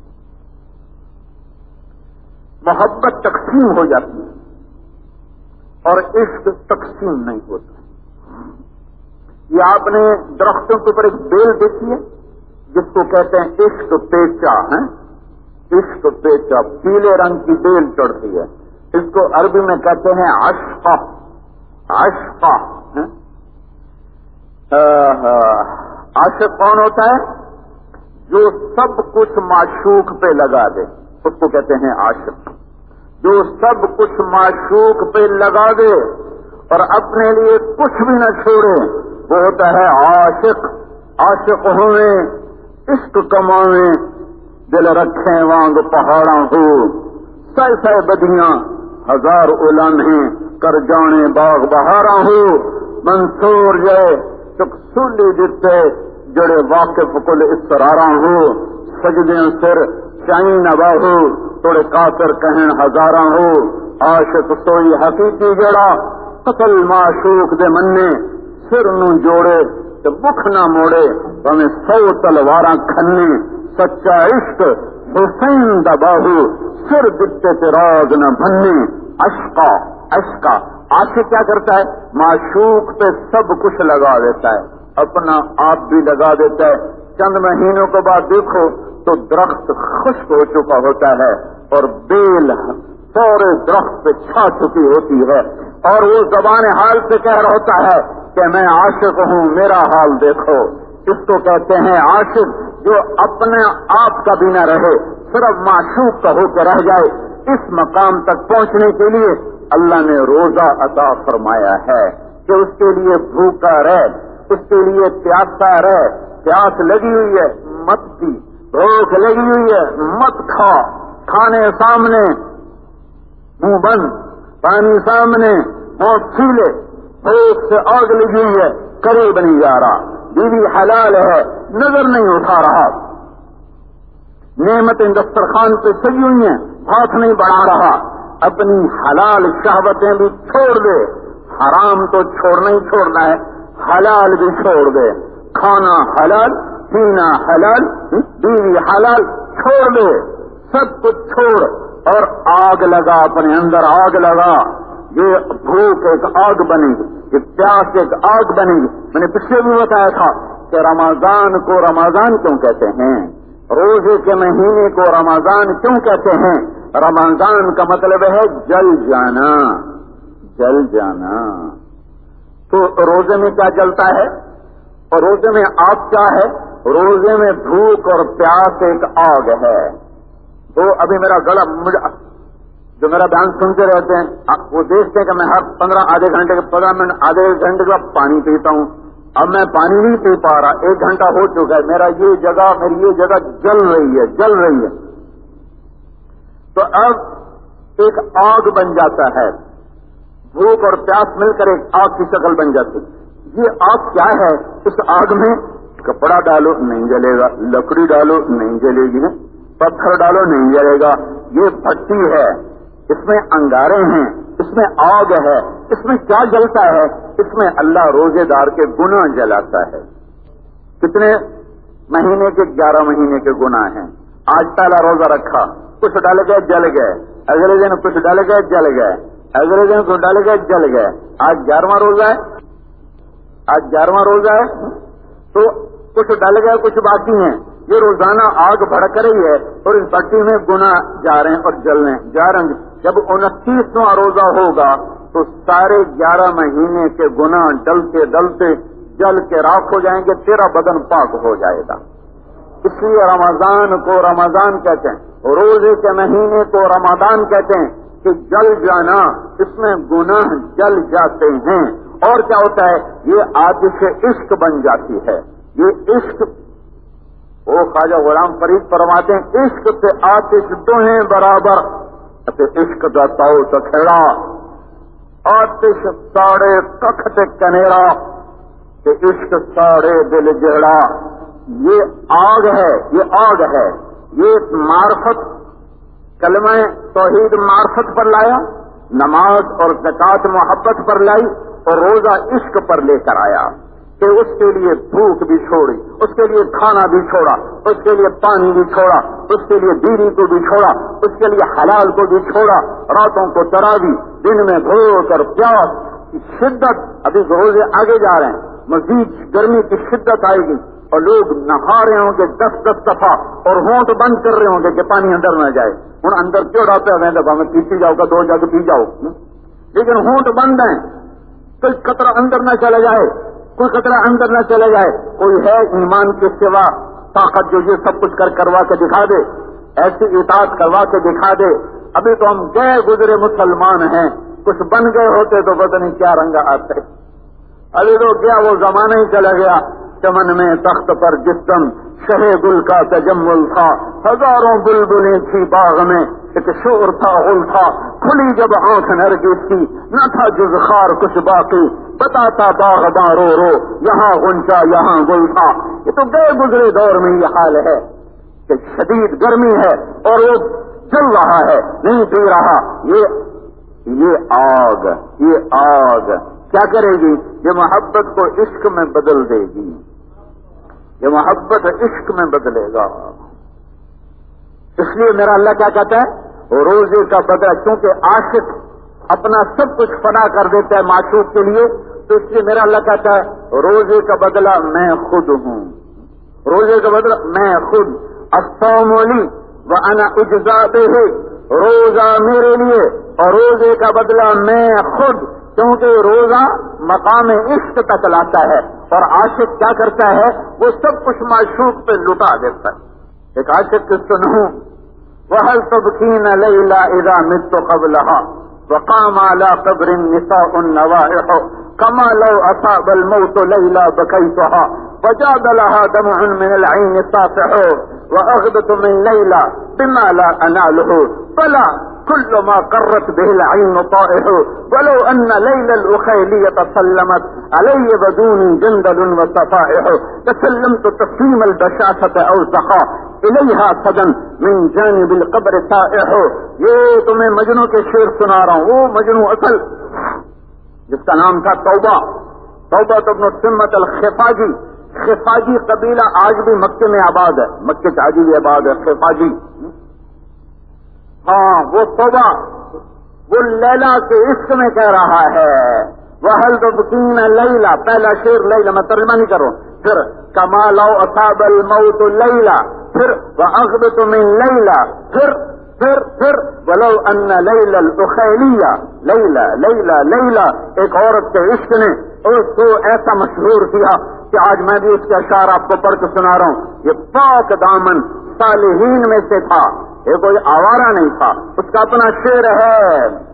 محبت تقسیم ہو جاتی ہے اور عشق تقسیم نہیں ہوتا. یہ آپ نے درختوں کے اوپر ایک بیل دیکھی ہے جس کو کہتے ہیں عشق پیچا ہے. عشق پیچا پیلے رنگ کی بیل چڑھتی ہے, اس کو عربی میں کہتے ہیں عشقہ. عشقہ عاشق کون ہوتا ہے؟ جو سب کچھ معشوق پہ لگا دے, اس کو کہتے ہیں عاشق. جو سب کچھ معشوق پہ لگا دے اور اپنے لیے کچھ بھی نہ چھوڑے وہ ہوتا ہے عاشق. عاشق ہوئے عشق کماویں, دل رکھیں وانگ پہاڑاں ہو, سہ بدیاں ہزار لمحے کر جانے باغ بہاراں ہو منصور جائے چک سولی جتے جڑے واقف کل اسراراں ہو سجدے سر چائیں نبا ہو توڑے کافر کہن ہزاراں ہو عاشق سوئی حقیقی جڑا قتل معشوق دے مننے سر نو جوڑے تے بکھ نہ موڑے ہمیں 100 تلواراں کھنے سچا عشق حسین دا باہو سر دتے تے راز نہ بھنے عشقا عاشق کیا کرتا ہے معشوق پہ سب کچھ لگا دیتا ہے اپنا آپ بھی لگا دیتا ہے چند مہینوں کے بعد دیکھو تو درخت خشک ہو چکا ہوتا ہے اور بیل سورے درخت پہ چھا چکی ہوتی ہے اور وہ زبان حال سے کہہ رہا ہوتا ہے کہ میں عاشق ہوں میرا حال دیکھو. اس کو کہتے ہیں عاشق جو اپنے آپ کا بھی نہ رہے صرف معشوق کا ہو کے رہ جائے. اس مقام تک پہنچنے کے لیے اللہ نے روزہ عطا فرمایا ہے کہ اس کے لیے بھوکا رہ اس کے لیے پیاسا رہ. پیاس لگی ہوئی ہے مت پی بھوک لگی ہوئی ہے مت کھا کھانے سامنے منہ بند پانی سامنے ہونٹ کھولے بھوک سے آگ لگی ہوئی ہے قریب نہیں جا رہا بیوی حلال ہے نظر نہیں اٹھا رہا نعمتیں دسترخوان پہ سجی ہوئی ہیں ہاتھ نہیں بڑھا رہا اپنی حلال شہوتیں بھی چھوڑ دے. حرام تو چھوڑنا ہی چھوڑنا ہے حلال بھی چھوڑ دے. کھانا حلال پینا حلال بیوی حلال چھوڑ دے سب کچھ چھوڑ اور آگ لگا اپنے اندر آگ لگا. یہ بھوک ایک آگ بنے گی یہ پیاس ایک آگ بنے گی. میں نے پچھلے بھی بتایا تھا کہ رمضان کو رمضان کیوں کہتے ہیں روزے کے مہینے کو رمضان کیوں کہتے ہیں. رمضان کا مطلب ہے جل جانا جل جانا. تو روزے میں کیا جلتا ہے اور روزے میں آگ کیا ہے. روزے میں بھوک اور پیاس ایک آگ ہے. تو ابھی میرا گلا جو میرا بیان سنتے رہتے ہیں وہ دیکھتے ہیں کہ میں ہر 15 منٹ آدھے گھنٹے کا پانی پیتا ہوں. اب میں پانی نہیں پی پا رہا 1 گھنٹہ ہو چکا ہے میری یہ جگہ جل رہی ہے. تو اب ایک آگ بن جاتا ہے بھوک اور پیاس مل کر ایک آگ کی شکل بن جاتی. یہ آگ کیا ہے اس آگ میں کپڑا ڈالو نہیں جلے گا لکڑی ڈالو نہیں جلے گی پتھر ڈالو نہیں جلے گا. یہ بھٹی ہے اس میں انگارے ہیں اس میں آگ ہے اس میں کیا جلتا ہے اس میں اللہ روزے دار کے گناہ جلاتا ہے. کتنے مہینے کے 11 مہینے کے گناہ ہیں. آج پہلا روزہ رکھا کچھ ڈال گئے جل گئے اگلے دن کچھ ڈال گئے جل گئے اگلے دن کچھ ڈال گئے جل گئے. آج 11واں روزہ ہے تو کچھ ڈل گئے کچھ باقی ہیں. یہ روزانہ آگ بھڑک رہی ہے اور اس بھٹی میں گناہ جا رہے ہیں اور جلنے جا رہے ہیں. جب 29واں روزہ ہوگا تو سارے 11 مہینے کے گناہ ڈلتے ڈلتے جل کے راکھ ہو جائیں گے. تیرا بدن پاک ہو جائے گا. اس لیے رمضان کو رمضان کہتے ہیں روزے کے مہینے کو رمضان کہتے ہیں کہ جل جانا اس میں گناہ جل جاتے ہیں. اور کیا ہوتا ہے یہ آتش عشق بن جاتی ہے. یہ عشق وہ خواجہ غلام فرید فرماتے ہیں عشق سے آتش دوہیں برابر. عشق دا تاؤ تکھیڑا آتش ساڑے کخت کنیرا کہ عشق ساڑے دل جہڑا. یہ آگ ہے یہ معرفت کلمہ توحید معرفت پر لایا نماز اور زکوٰۃ محبت پر لائی اور روزہ عشق پر لے کر آیا کہ اس کے لیے بھوک بھی چھوڑی اس کے لیے کھانا بھی چھوڑا اس کے لیے پانی بھی چھوڑا اس کے لیے بیوی کو بھی چھوڑا اس کے لیے حلال کو بھی چھوڑا. راتوں کو تراوی دن میں بھوک اور پیاس کی شدت. ابھی روزے آگے جا رہے ہیں مزید گرمی کی شدت آئے گی اور لوگ نہا رہے ہوں گے 10 دفعہ اور ہونٹ بند کر رہے ہوں گے کہ پانی اندر نہ جائے. ہوں اندر کیوں ڈالتے ہیں دفعہ میں پیتی جاؤ گا 2 جگ پی جاؤ لیکن ہونٹ بند ہیں. کوئی قطرہ اندر نہ چلا جائے کوئی قطرہ اندر نہ چلا جائے. کوئی ہے ایمان کے سوا طاقت جو یہ سب کچھ کروا کے دکھا دے ایسی اطاعت کروا کے دکھا دے. ابھی تو ہم گئے گزرے مسلمان ہیں کچھ بن گئے ہوتے تو پتہ نہیں کیا رنگ آتے. ابھی تو کیا وہ زمانہ ہی چلا گیا. چمن میں تخت پر جسم شہ گل کا تجمل تھا ہزاروں بلبلیں تھی باغ میں ایک شور تھا، غل تھا، کھلی جب آنکھ نرگس کی، نہ تھا جز خار کچھ باقی، بتاتا باغباں رو رو یہاں غنچہ یہاں گل تھا۔ یہ تو گئے گزرے دور میں یہ حال ہے کہ شدید گرمی ہے اور وہ جل رہا ہے، نہیں پی رہا۔ یہ آگ کیا کرے گی؟ یہ محبت کو عشق میں بدل دے گی، یہ محبت عشق میں بدلے گا۔ اس لیے میرا اللہ کیا کہتا ہے؟ روزے کا بدلہ، کیونکہ عاشق اپنا سب کچھ فنا کر دیتا ہے معشوق کے لیے، تو اس لیے میرا اللہ کہتا ہے روزے کا بدلہ میں خود ہوں، روزے کا بدلہ میں خود، الصوم لی وانا اجزا بہ، روزہ میرے لیے اور روزے کا بدلہ میں خود، کیونکہ روزہ مقام عشق تک لاتا ہے اور عاشق کیا کرتا ہے؟ وہ سب کچھ معشوق پہ لٹا دیتا ہے۔ ایک عاشق کی سنوں، وَهَلْ تُبْكِينَ لَيْلَا إِذَا مِتُّ قَبْلَهَا وَقَامَ عَلَى قَبْرٍ نِسَاءٌ النَّوَائِحُ كَمَا لَوْ أَصَابَ الْمَوْتُ لَيْلَا بَكَيْتُهَا وَجَادَ لَهَا دَمْعٌ مِنَ الْعَيْنِ صَافِحُ وَأَغْدَتُ مِنْ لَيْلَا بِمَا لَا أَنَالُهُ فَلَا كل ما قرت به العين طائح ولو أن ليل الأخيلية سلمت علي بدون جندل وصفائح تسلمت تسليم البشاشة أو سخا إليها صدا من جانب القبر سائح۔ یہ تمہیں مجنو کے شعر سنا رہا ہوں، وہ مجنو اصل جس کا نام تھا توبہ بن سمت الخفاجی۔ خفاجی قبیلہ آج بھی مکے میں آباد ہے، مکے سے آج بھی آباد ہے خفاجی۔ ہاں وہ توبہ وہ لیلا کے عشق میں کہہ رہا ہے، وَهَلْ تُبْكِينَ لَيْلَا، پہلا شعر لیلا، میں ترجمہ نہیں کروں، پھر كَمَا لَوْ أَصَابَ الْمَوْتُ لَيْلَا، پھر وَأَغْبِطُ مِنْ لَيْلَا، پھر وَلَوْ أَنَّ لَيْلَ الْأُخَيْلِيَّ لیلا ایک عورت کے عشق نے اس کو ایسا مشہور کیا کہ آج میں بھی اس کے اشعار آپ کو پڑھ کے سنا رہا ہوں۔ یہ پاک دامن صالحین میں سے تھا، یہ کوئی آوارہ نہیں تھا، اس کا اپنا شعر ہے،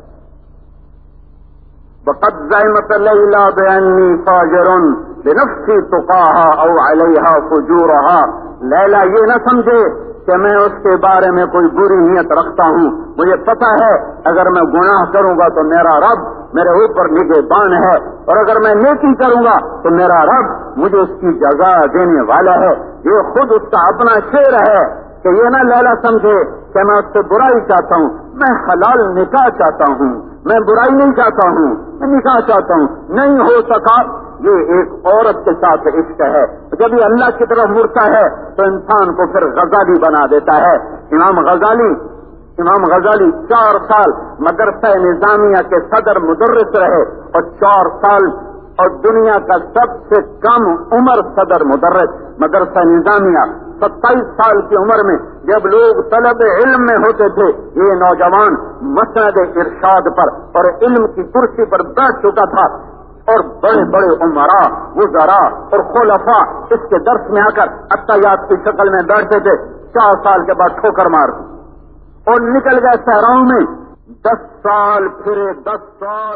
وَقَدْ زَعِمَتْ لَيْلَا بِأَنِّي فَاجِرٌ بِنَفْسِي تُقَاهَا أَوْ عَلَيْهَا فُجُورَهَا۔ لیلا یہ نہ سمجھے کہ میں اس کے بارے میں کوئی بری نیت رکھتا ہوں، مجھے پتا ہے اگر میں گناہ کروں گا تو میرا رب میرے اوپر نگہبان ہے، اور اگر میں نیکی کروں گا تو میرا رب مجھے اس کی جزا دینے والا ہے۔ یہ خود اس کا اپنا شعر ہے کہ یہ نہ لیلا سمجھے کہ میں اس سے برائی چاہتا ہوں، میں حلال نکاح چاہتا ہوں، میں برائی نہیں چاہتا ہوں، میں نکاح چاہتا ہوں، نہیں ہو سکا۔ یہ ایک عورت کے ساتھ عشق ہے، جب یہ اللہ کی طرف مڑتا ہے تو انسان کو پھر غزالی بنا دیتا ہے۔ امام غزالی 4 سال مدرسہ نظامیہ کے صدر مدرس رہے، اور 4 سال اور دنیا کا سب سے کم عمر صدر مدرس مدرسہ نظامیہ، 27 سال کی عمر میں جب لوگ طلب علم میں ہوتے تھے، یہ نوجوان مسند ارشاد پر اور علم کی کرسی پر بیٹھ چکا تھا، اور بڑے بڑے عمراء وزراء اور خلفاء اس کے درس میں آ کر عطیات کی شکل میں بیٹھتے تھے۔ 4 سال کے بعد ٹھوکر مار اور نکل گئے صحراؤں میں، 10 سال پھرے 10 سال۔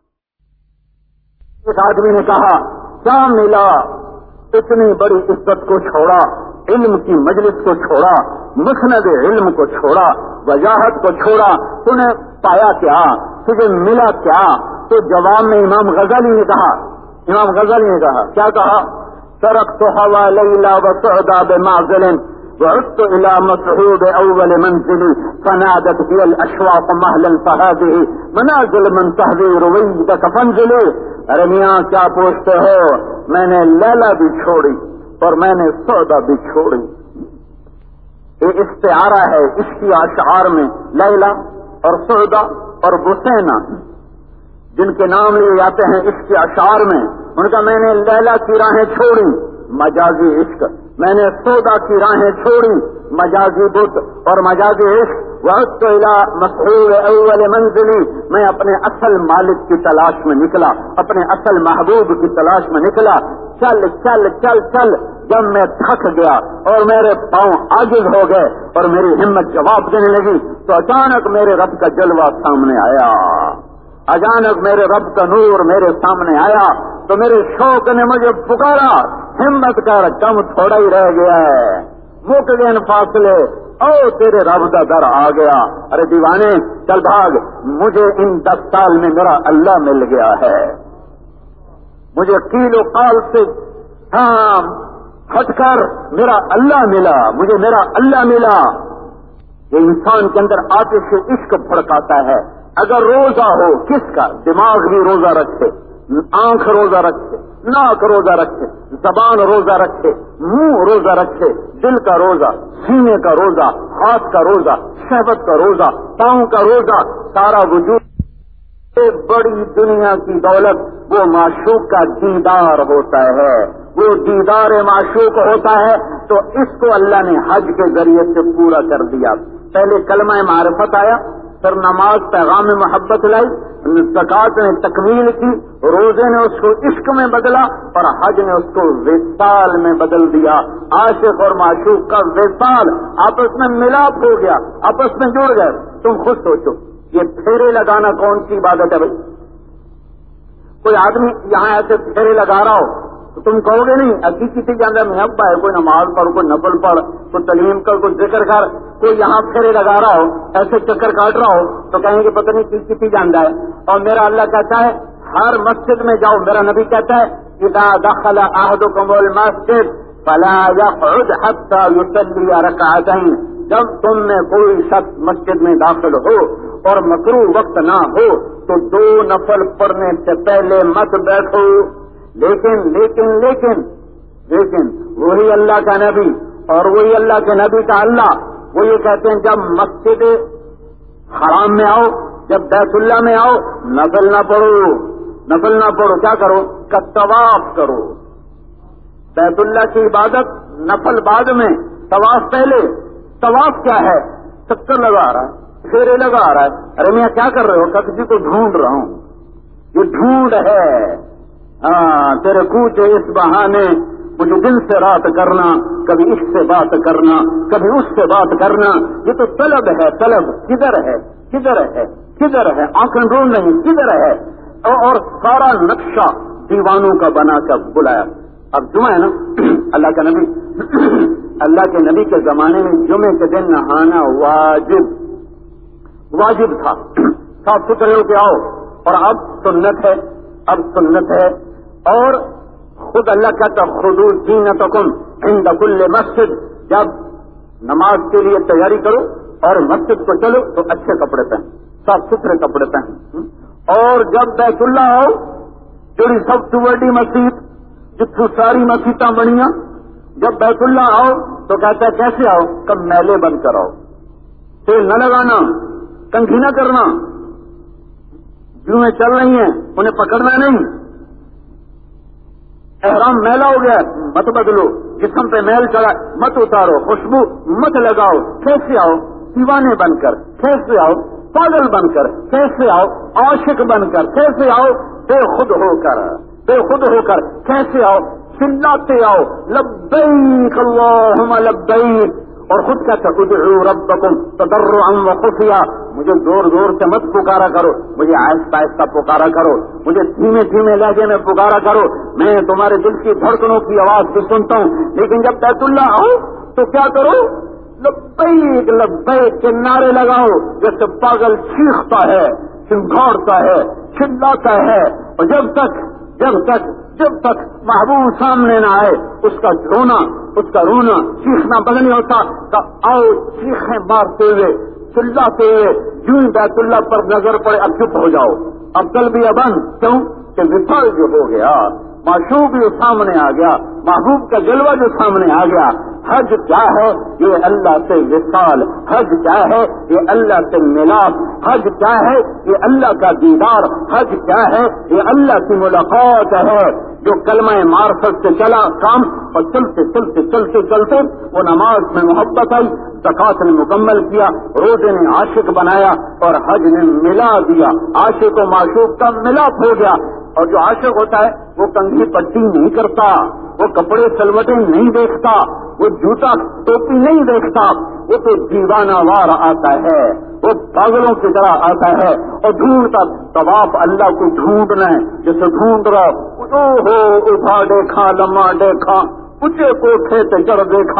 ایک آدمی نے کہا کیا ملا، اتنی بڑی عزت کو چھوڑا، علم کی مجلس کو چھوڑا، مسند علم کو چھوڑا، وجاہت کو چھوڑا، تو نے پایا کیا، تجھے ملا کیا؟ تو جواب میں امام غزالی نے کہا کیا کہا؟ ترکت ہوا لیلا وسعدا بمعزل وعدت الى مسعود اول منزلی فنادت بی الاشواق مهلا فهذه منازل من تهوی رویدک فانزلی۔ ارے میاں کیا پوچھتے ہو، میں نے لیلا بھی چھوڑی اور میں نے سودا بھی چھوڑی۔ یہ استعارہ ہے اس کی اشعار میں، لیلا اور سودا اور بسینا جن کے نام لیے جاتے ہیں اس کے اشعار میں، ان کا میں نے لیلا کی راہیں چھوڑی مجازی عشق، میں نے سودا کی راہیں چھوڑی مجازی بت اور مجازی عشق۔ وعدت الى مسعود اول منزلی، میں اپنے اصل مالک کی تلاش میں نکلا، اپنے اصل محبوب کی تلاش میں نکلا۔ چل چل چل چل، جب میں تھک گیا اور میرے پاؤں عاجز ہو گئے اور میری ہمت جواب دینے لگی تو اچانک میرے رب کا جلوہ سامنے آیا، اچانک میرے رب کا نور میرے سامنے آیا تو میرے شوق نے مجھے پکارا، ہمت کر، کم تھوڑا ہی رہ گیا ہے، مک گئے فاصلے، او تیرے رب دا در آ گیا. ارے دیوانے چل بھاگ, مجھے ان 10 سال میں میرا اللہ مل گیا ہے. مجھے قیل و قال سے ہٹ کر میرا اللہ ملا, مجھے میرا اللہ ملا. یہ انسان کے اندر آتش عشق بھڑکاتا ہے. اگر روزہ ہو کس کا, دماغ بھی روزہ رکھے, آنکھ روزہ رکھے, ناک روزہ رکھے, زبان روزہ رکھے, منہ روزہ رکھے, دل کا روزہ, سینے کا روزہ, ہاتھ کا روزہ, شہوت کا روزہ, پاؤں کا روزہ, سارا وجود. بڑی دنیا کی دولت وہ معشوق کا دیدار ہوتا ہے, وہ دیدار معشوق ہوتا ہے. تو اس کو اللہ نے حج کے ذریعے سے پورا کر دیا. پہلے کلمہ معرفت آیا, پھر نماز پیغام محبت لائی, زکات نے تکمیل کی, روزے نے اس کو عشق میں بدلا, اور حج نے اس کو وصال میں بدل دیا. عاشق اور معشوق کا وصال آپس میں ملاپ ہو گیا, آپس میں جڑ گئے. تم خود سوچو, یہ پھیرے لگانا کون سی عبادت ہے بھائی؟ کوئی آدمی یہاں ایسے پھیرے لگا رہا ہو تو تم کہو گے نہیں اکی کسی کے اندر محبت ہے, کوئی نماز پڑھ, کوئی نفل پڑھ, کوئی تعلیم کر, کوئی ذکر کر. کوئی یہاں پھیرے لگا رہا ہو, ایسے چکر کاٹ رہا ہو تو کہیں گے پتہ نہیں کسی جانتا ہے. اور میرا اللہ کہتا ہے ہر مسجد میں جاؤ, میرا نبی کہتا ہے اذا دخل احدکم المسجد فلا يقعد حتى يصلي ركعتين. جب تم میں کوئی شخص مسجد میں داخل ہو اور مکروہ وقت نہ ہو تو 2 نفل پڑھنے سے پہلے مت بیٹھو. لیکن لیکن لیکن لیکن وہی اللہ کا نبی اور وہی اللہ کے نبی کا اللہ, وہ یہ کہتے ہیں جب مسجد حرام میں آؤ, جب بیت اللہ میں آؤ, نفل نہ پڑھو, نفل نہ پڑھو. کیا کرو؟ کا طواف کرو. بیت اللہ کی عبادت نفل بعد میں, طواف پہلے. طواف کیا ہے؟ چکر لگا رہا ہے, پھیرے لگا رہا ہے. ارے میاں کیا کر رہے ہو؟ کسی کو ڈھونڈ رہا ہوں. یہ ڈھونڈ ہے. ہاں, تیرے کوچے اس بہانے مجھے دن سے رات کرنا, کبھی اس سے بات کرنا, کبھی اس سے بات کرنا. یہ تو طلب ہے. طلب کدھر ہے, کدھر ہے, کدھر ہے؟ آنکھیں ڈھونڈ نہیں, کدھر ہے؟ اور سارا نقشہ دیوانوں کا بنا کر بلایا. اب جمعہ ہے نا, اللہ کا نبی اللہ کے نبی کے زمانے میں جمعے کے دن نہانا واجب تھا. صاف ستھرے ہو کے آؤ. اور اب سنت ہے, اب سنت ہے. اور خود اللہ کہتا خذوا زینتکم عند کل مسجد. جب نماز کے لیے تیاری کرو اور مسجد کو چلو تو اچھے کپڑے پہن, صاف ستھرے کپڑے پہن. اور جب بیت اللہ آؤ, جڑی سب سے بڑی مسجد جتوں ساری مسجداں بنیاں, جب بیت اللہ آؤ تو کہتا ہے کیسے آؤ؟ کب میلے بند کراؤ, تیل نہ لگانا, کنگھی نہ کرنا. جوئیں چل رہی ہیں انہیں پکڑنا نہیں. احرام میلا ہو گیا مت بدلو, جسم پہ میل چڑھا مت اتارو, خوشبو مت لگاؤ. کیسے آؤ؟ دیوانے بن کر. کیسے آؤ؟ پاگل بن کر. کیسے آؤ؟ عاشق بن کر. کیسے آؤ؟ بے خود ہو کر, بے خود ہو کر. کیسے آؤ؟ چلاتے آؤ لبیک اللہم لبیک. اور خود کہتا ادعوا ربکم تضرعا وخفیا. مجھے زور زور سے مت پکارا کرو, مجھے آہستہ آہستہ پکارا کرو, مجھے دھیمے دھیمے لہجے میں پکارا کرو. میں تمہارے دل کی دھڑکنوں کی آواز بھی سنتا ہوں. لیکن جب بیت اللہ آؤ تو کیا کرو؟ لبیک لبیک کے نعرے لگاؤ جیسے پاگل چیختا ہے, چنگھاڑتا ہے, چلاتا ہے. اور جب تک محبوب سامنے نہ آئے اس کا رونا, اس کا رونا, چیخنا بند نہیں ہوتا. کہ آؤ چیخیں مارتے ہوئے, چلاتے ہوئے, یوں بیت اللہ پر نظر پڑے اب چپ ہو جاؤ, اب کل بھی ابند. کیوں کہ وصال جو ہو گیا, معشوق جو سامنے آ گیا, محبوب کا جلوہ جو سامنے آ گیا. حج کیا ہے؟ یہ اللہ سے وصال. حج کیا ہے؟ یہ اللہ سے ملاپ. حج کیا ہے؟ یہ اللہ کا دیدار. حج کیا ہے؟ یہ اللہ کی ملاقات ہے. جو کلمہ معرفت سے چلا کام, اور چلتے چلتے چلتے چلتے وہ نماز میں محبت آئی, زکات نے مکمل کیا, روزے نے عاشق بنایا, اور حج نے ملا دیا. عاشق و معشوق کا ملاپ ہو گیا. اور جو عاشق ہوتا ہے وہ کنگھی پٹی نہیں کرتا, وہ کپڑے سلوٹیں نہیں دیکھتا, وہ جوتا ٹوپی نہیں دیکھتا. وہ تو دیوانہ وار آتا ہے, وہ پاگلوں کی طرح آتا ہے اور ڈھونڈتا. طواف اللہ کو ڈھونڈنا ہے, جیسے ڈھونڈ رہا ہو اٹھا دیکھا, لمحہ دیکھا, اونچے کوٹھے پہ چڑھ دیکھا,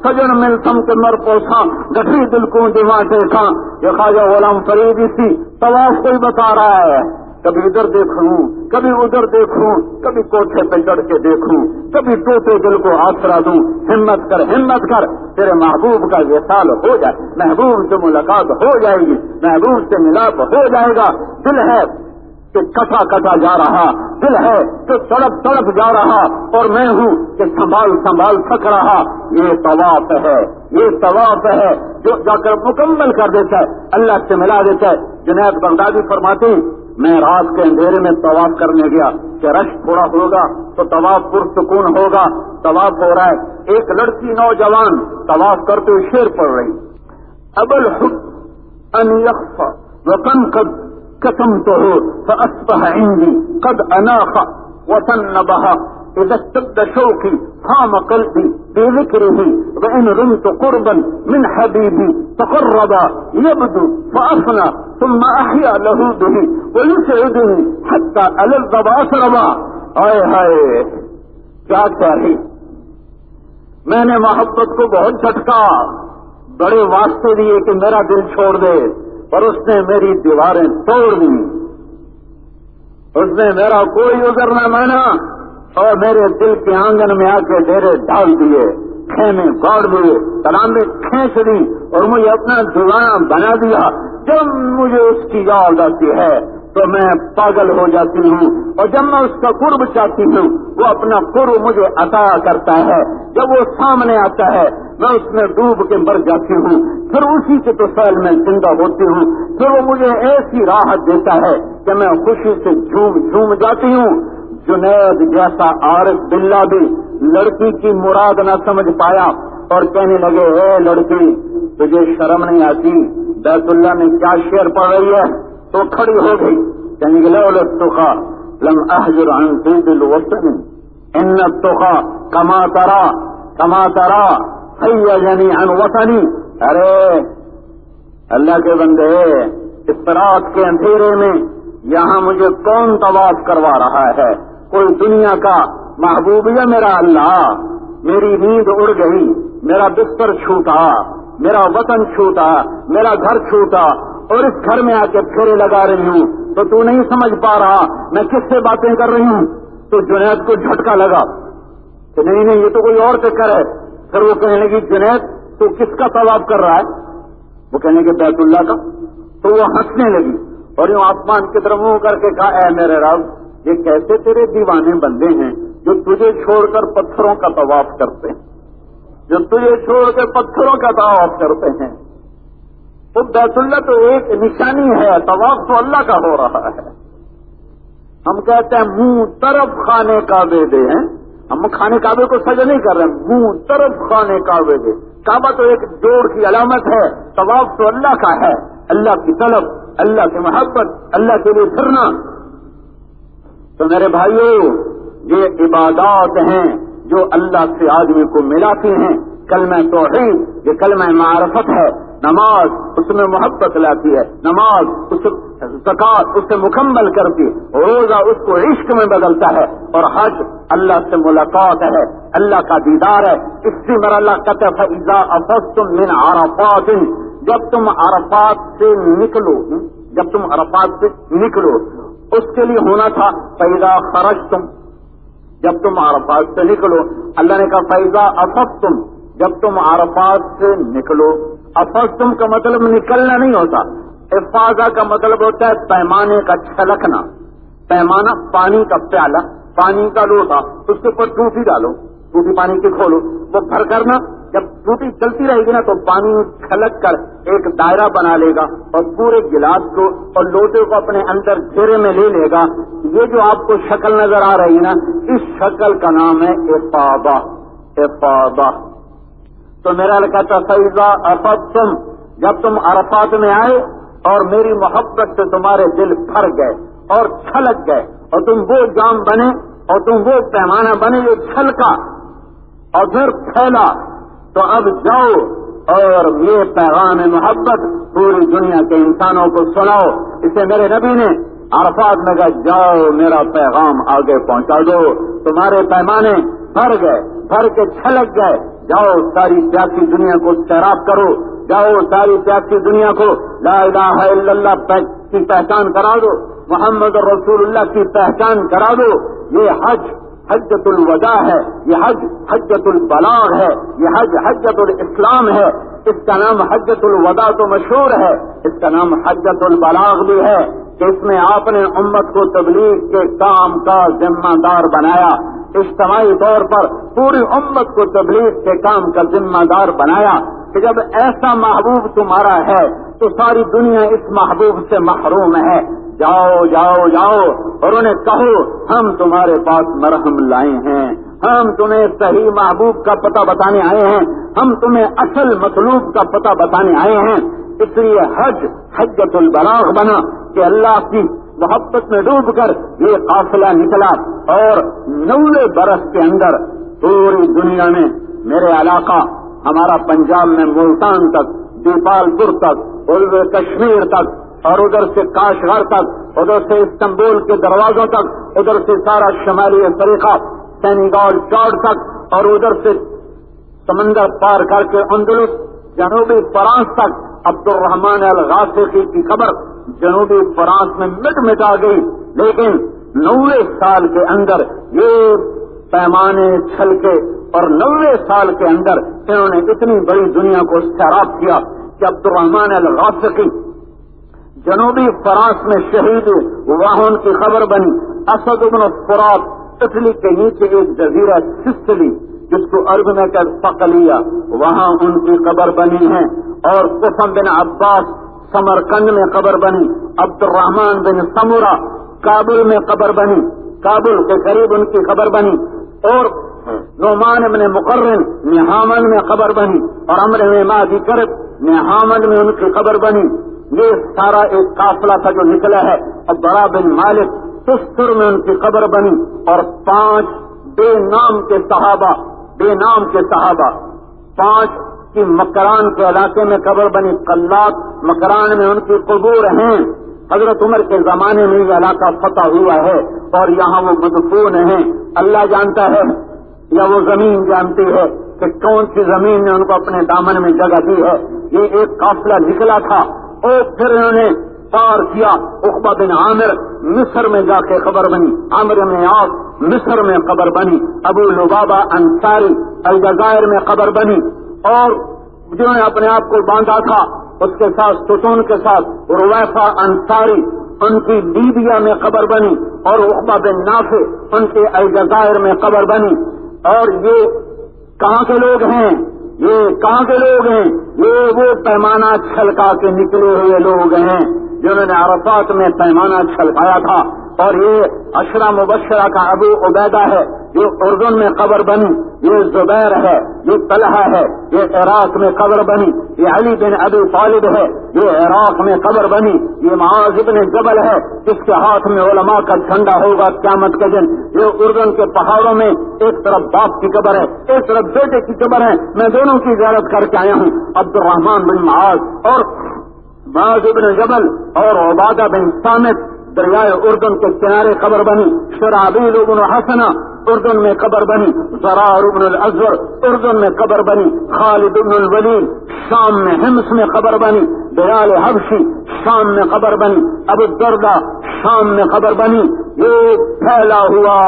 سجن ملتم کے مر پوسا گٹھی دل کو دیواں دیکھا. یہ خواجہ غلام فرید اسی طواف کو ہی بتا رہا ہے. کبھی ادھر دیکھوں کبھی ادھر دیکھوں, کبھی کوٹھے پہ چڑھ کے دیکھوں, کبھی ٹوٹے دل کو آسرا دوں. ہمت کر تیرے محبوب کا وصال ہو جائے, محبوب سے ملاقات ہو جائے گی, محبوب سے ملاپ ہو جائے گا. دل ہے کہ کٹا جا رہا, دل ہے کہ تڑپ جا رہا, اور میں ہوں کہ سنبھال تھک رہا. یہ طواف ہے, یہ طواف ہے جو جا کر مکمل کر دیتا ہے, اللہ سے ملا دیتا ہے. جنید بغدادی فرماتے ہیں میں رات کے اندھیرے میں طواف کرنے گیا کہ رش تھوڑا ہوگا تو طواف پرسکون ہوگا. طواف ہو رہا ہے, ایک لڑکی نوجوان طواف کرتے ہوئے شعر پڑھ رہی. ابل حب ان یخفى وکن قد کتمته فاصبح عندي قد اناخ وتنبها اذا اشتد شوقي هام قلبي بذكره وان رمت قربا من حبيبي تقرب يبدو فافنى ثم احيا له به ويسعدني حتى الذ واشربا. ہائے ہائے کیا چاہیے. میں نے محبت کو بہت جھٹکا, بڑے واسطے دیے کہ میرا دل چھوڑ دے, پر اس نے میری دیواریں توڑ دی. اس نے میرا کوئی عذر نہ مانا اور میرے دل کے آنگن میں آ کے ڈیرے ڈال دیے, خیمے گاڑ دیے, تلامے کھینچ دی اور مجھے اپنا دیوانہ بنا دیا. جب مجھے اس کی یاد آتی ہے تو میں پاگل ہو جاتی ہوں, اور جب میں اس کا قرب چاہتی ہوں وہ اپنا قرب مجھے عطا کرتا ہے. جب وہ سامنے آتا ہے میں اس میں ڈوب کے مر جاتی ہوں, پھر اسی کے توفیل میں زندہ ہوتی ہوں. پھر وہ مجھے ایسی راحت دیتا ہے کہ میں خوشی سے جھوم جاتی ہوں. جنید جیسا عارف باللہ بھی لڑکی کی مراد نہ سمجھ پایا اور کہنے لگے اے لڑکی تجھے شرم نہیں آتی, بیت اللہ میں کیا شعر پڑھ رہی ہے. تو کھڑی ہو گئی, کہنے لگے لولا التقى لم احجر عن طيب الوطن ان التقى كما ترى حيجني عن وطني. ارے اللہ کے بندے, اس رات کے اندھیرے میں یہاں مجھے کون طواف کروا رہا ہے؟ کوئی دنیا کا محبوب یا میرا اللہ؟ میری نیند اڑ گئی, میرا بستر چھوٹا, میرا وطن چھوٹا, میرا گھر چھوٹا, اور اس گھر میں آ کے پھیرے لگا رہی ہوں تو تو نہیں سمجھ پا رہا میں کس سے باتیں کر رہی ہوں. تو جنید کو جھٹکا لگا کہ نہیں یہ تو کوئی اور چکر ہے. پھر وہ کہنے لگی جنید تو کس کا طواف کر رہا ہے؟ وہ کہنے لگے بیت اللہ کا. تو وہ ہنسنے لگی اور یوں آسمان کی طرف منہ کر کے کہا اے میرے رب, یہ کیسے تیرے دیوانے بندے ہیں جو تجھے چھوڑ کر پتھروں کا طواف کرتے ہیں, جو تجھے چھوڑ کر پتھروں کا طواف کرتے ہیں. تو بیت اللہ تو ایک نشانی ہے, طواف تو اللہ کا ہو رہا ہے. ہم کہتے ہیں منہ طرف خانے کعبے دے ہیں, ہم خانے کعبے کو سجا نہیں کر رہے ہیں, منہ طرف خانے کعبے دے. کعبہ تو ایک جوڑ کی علامت ہے, طواف تو اللہ کا ہے, اللہ کی طلب, اللہ کی محبت, اللہ کے لیے پھرنا. تو میرے بھائیو یہ عبادات ہیں جو اللہ سے آدمی کو ملاتی ہیں. کلمہ توحید یہ کلمہ معرفت ہے. نماز اس میں محبت لاتی ہے, نماز زکات اس سے مکمل کرتی ہے, روزہ اس کو عشق میں بدلتا ہے, اور حج اللہ سے ملاقات ہے, اللہ کا دیدار ہے. اس سے میرا اللہ کہتا ہے فَإِذَا أَفَضْتُم مِّنْ عَرَفَاتٍ, جب تم عرفات سے نکلو, اس کے لیے ہونا تھا فَإِذَا خَرَجْتُم, جب تم عرفات سے نکلو. اللہ نے کہا فَإِذَا أَفَضْتُم, جب تم عرفات سے نکلو. افضتم کا مطلب نکلنا نہیں ہوتا, افاظہ کا مطلب ہوتا ہے پیمانے کا چھلکنا. پیمانہ پانی کا پیالہ, پانی کا لوٹا, اس کے اوپر ٹوٹی ڈالو, ٹوٹی پانی کی کھولو, وہ بھر کرنا. جب ٹوٹی چلتی رہے گی نا تو پانی چھلک کر ایک دائرہ بنا لے گا اور پورے گلاس کو اور لوٹے کو اپنے اندر گھیرے میں لے لے گا. یہ جو آپ کو شکل نظر آ رہی نا, اس شکل کا نام ہے افاضہ. افاضہ تو میرا کہتا فَإِذَا أَفَضْتُم, جب تم عرفات میں آئے اور میری محبت سے تمہارے دل بھر گئے اور چھلک گئے, اور تم وہ جام بنے اور تم وہ پیمانہ بنے جو چھلکا اور پھر پھیلا, تو اب جاؤ اور یہ پیغام محبت پوری دنیا کے انسانوں کو سناؤ. اسے میرے نبی نے عرفات میں کہا جاؤ میرا پیغام آگے پہنچا دو. تمہارے پیمانے بھر گئے, بھر کے چھلک گئے, جاؤ ساری پیاسی دنیا کو سیراب کرو، جاؤ ساری پیاسی دنیا کو لا الہ الا اللہ کی پہچان کرا دو، محمد رسول اللہ کی پہچان کرا دو۔ یہ حج حجۃ الوداع ہے، یہ حج حجۃ البلاغ ہے، یہ حج حجۃ الاسلام ہے۔ اس کا نام حجۃ الوداع تو مشہور ہے، اس کا نام حجۃ البلاغ بھی ہے کہ اس میں آپ نے امت کو تبلیغ کے کام کا ذمہ دار بنایا، اجتماعی طور پر پوری امت کو تبلیغ کے کام کا ذمہ دار بنایا کہ جب ایسا محبوب تمہارا ہے تو ساری دنیا اس محبوب سے محروم ہے۔ جاؤ جاؤ جاؤ اور انہیں کہو ہم تمہارے پاس مرہم لائے ہیں، ہم تمہیں صحیح محبوب کا پتہ بتانے آئے ہیں، ہم تمہیں اصل مطلوب کا پتہ بتانے آئے ہیں۔ اس لیے حج حجۃ البلاغ بنا کہ اللہ کی محبت میں ڈوب کر یہ قافلہ نکلا اور 90 برس کے اندر پوری دنیا میں میرے علاقہ ہمارا پنجاب میں ملتان تک، دیپال پور تک، اور کشمیر تک، اور ادھر سے کاشغر تک، ادھر سے استنبول کے دروازوں تک، ادھر سے سارا شمالی افریقہ سینیگال چوڑ تک، اور ادھر سے سمندر پار کر کے اندلس جنوبی فرانس تک عبد الرحمن الغاسقی کی خبر جنوبی فرانس میں مٹا گئی، لیکن 90 سال کے اندر یہ پیمانے چھل کے اور 90 سال کے اندر انہوں نے اتنی بڑی دنیا کو سیراب کیا کہ عبد الرحمن الغاسقی جنوبی فرانس میں شہید، وہاں ان کی خبر بنی۔ اسد بن فرات اٹلی کے نیچے ایک جزیرہ سسلی جس کو عرب میں صقلیہ، وہاں ان کی خبر بنی ہے۔ اور قسم بن عباس سمرقند میں خبر بنی، عبد الرحمن بن سمورہ کابل میں خبر بنی، کابل کے قریب ان کی خبر بنی، اور نعمان بن مقرن نہامن میں خبر بنی، اور عمرو بن مادی کرب نہامن میں ان کی خبر بنی۔ یہ سارا ایک قافلہ تھا جو نکلا ہے۔ اور بڑا بن مالک تستر میں ان کی خبر بنی، اور 5 بے نام کے صحابہ 5 کی مکران کے علاقے میں خبر بنی، قلات مکران میں ان کی قبور ہیں۔ حضرت عمر کے زمانے میں یہ علاقہ فتح ہوا ہے اور یہاں وہ مدفون ہیں۔ اللہ جانتا ہے یا وہ زمین جانتی ہے کہ کون سی زمین نے ان کو اپنے دامن میں جگہ دی ہے۔ یہ ایک قافلہ نکلا تھا اور پھر انہوں نے پار کیا۔ عقبہ بن عامر مصر میں جا کے خبر بنی، عامر بن عاص مصر میں خبر بنی، ابو لبابہ انصاری الجزائر میں خبر بنی، اور جنہوں نے اپنے آپ کو باندھا تھا اس کے ساتھ ستون کے ساتھ رویفہ انصاری ان کی لیبیا میں خبر بنی، اور عقبہ بن نافع ان کے الجزائر میں خبر بنی۔ اور یہ کہاں کے لوگ ہیں؟ یہ وہ پیمانہ چھلکا کے نکلے ہوئے لوگ ہیں جنہوں نے عرفات میں پیمانہ چھلکایا تھا۔ اور یہ عشرہ مبشرہ کا ابو عبیدہ ہے، یہ اردن میں قبر بنی، یہ زبیر ہے، یہ طلحہ ہے، یہ عراق میں قبر بنی، یہ علی بن ابی طالب ہے، یہ عراق میں قبر بنی، یہ معاذ بن جبل ہے جس کے ہاتھ میں علماء کا جھنڈا ہوگا قیامت کے دن۔ یہ اردن کے پہاڑوں میں ایک طرف باپ کی قبر ہے، ایک طرف بیٹے کی قبر ہے، میں دونوں کی زیارت کر کے آیا ہوں۔ عبد الرحمن بن معاذ اور معاذ بن جبل اور عبادہ بن صامت دریائے اردن کے کنارے قبر بنی، شرحبیل بن حسنہ اردن میں قبر بنی، زرار بن الازور اردن میں قبر بنی، خالد بن الولید شام میں حمص میں قبر بنی، بلال حبشی شام میں قبر بنی، ابو الدرداء شام میں قبر بنی۔ یہ پھیلا ہوا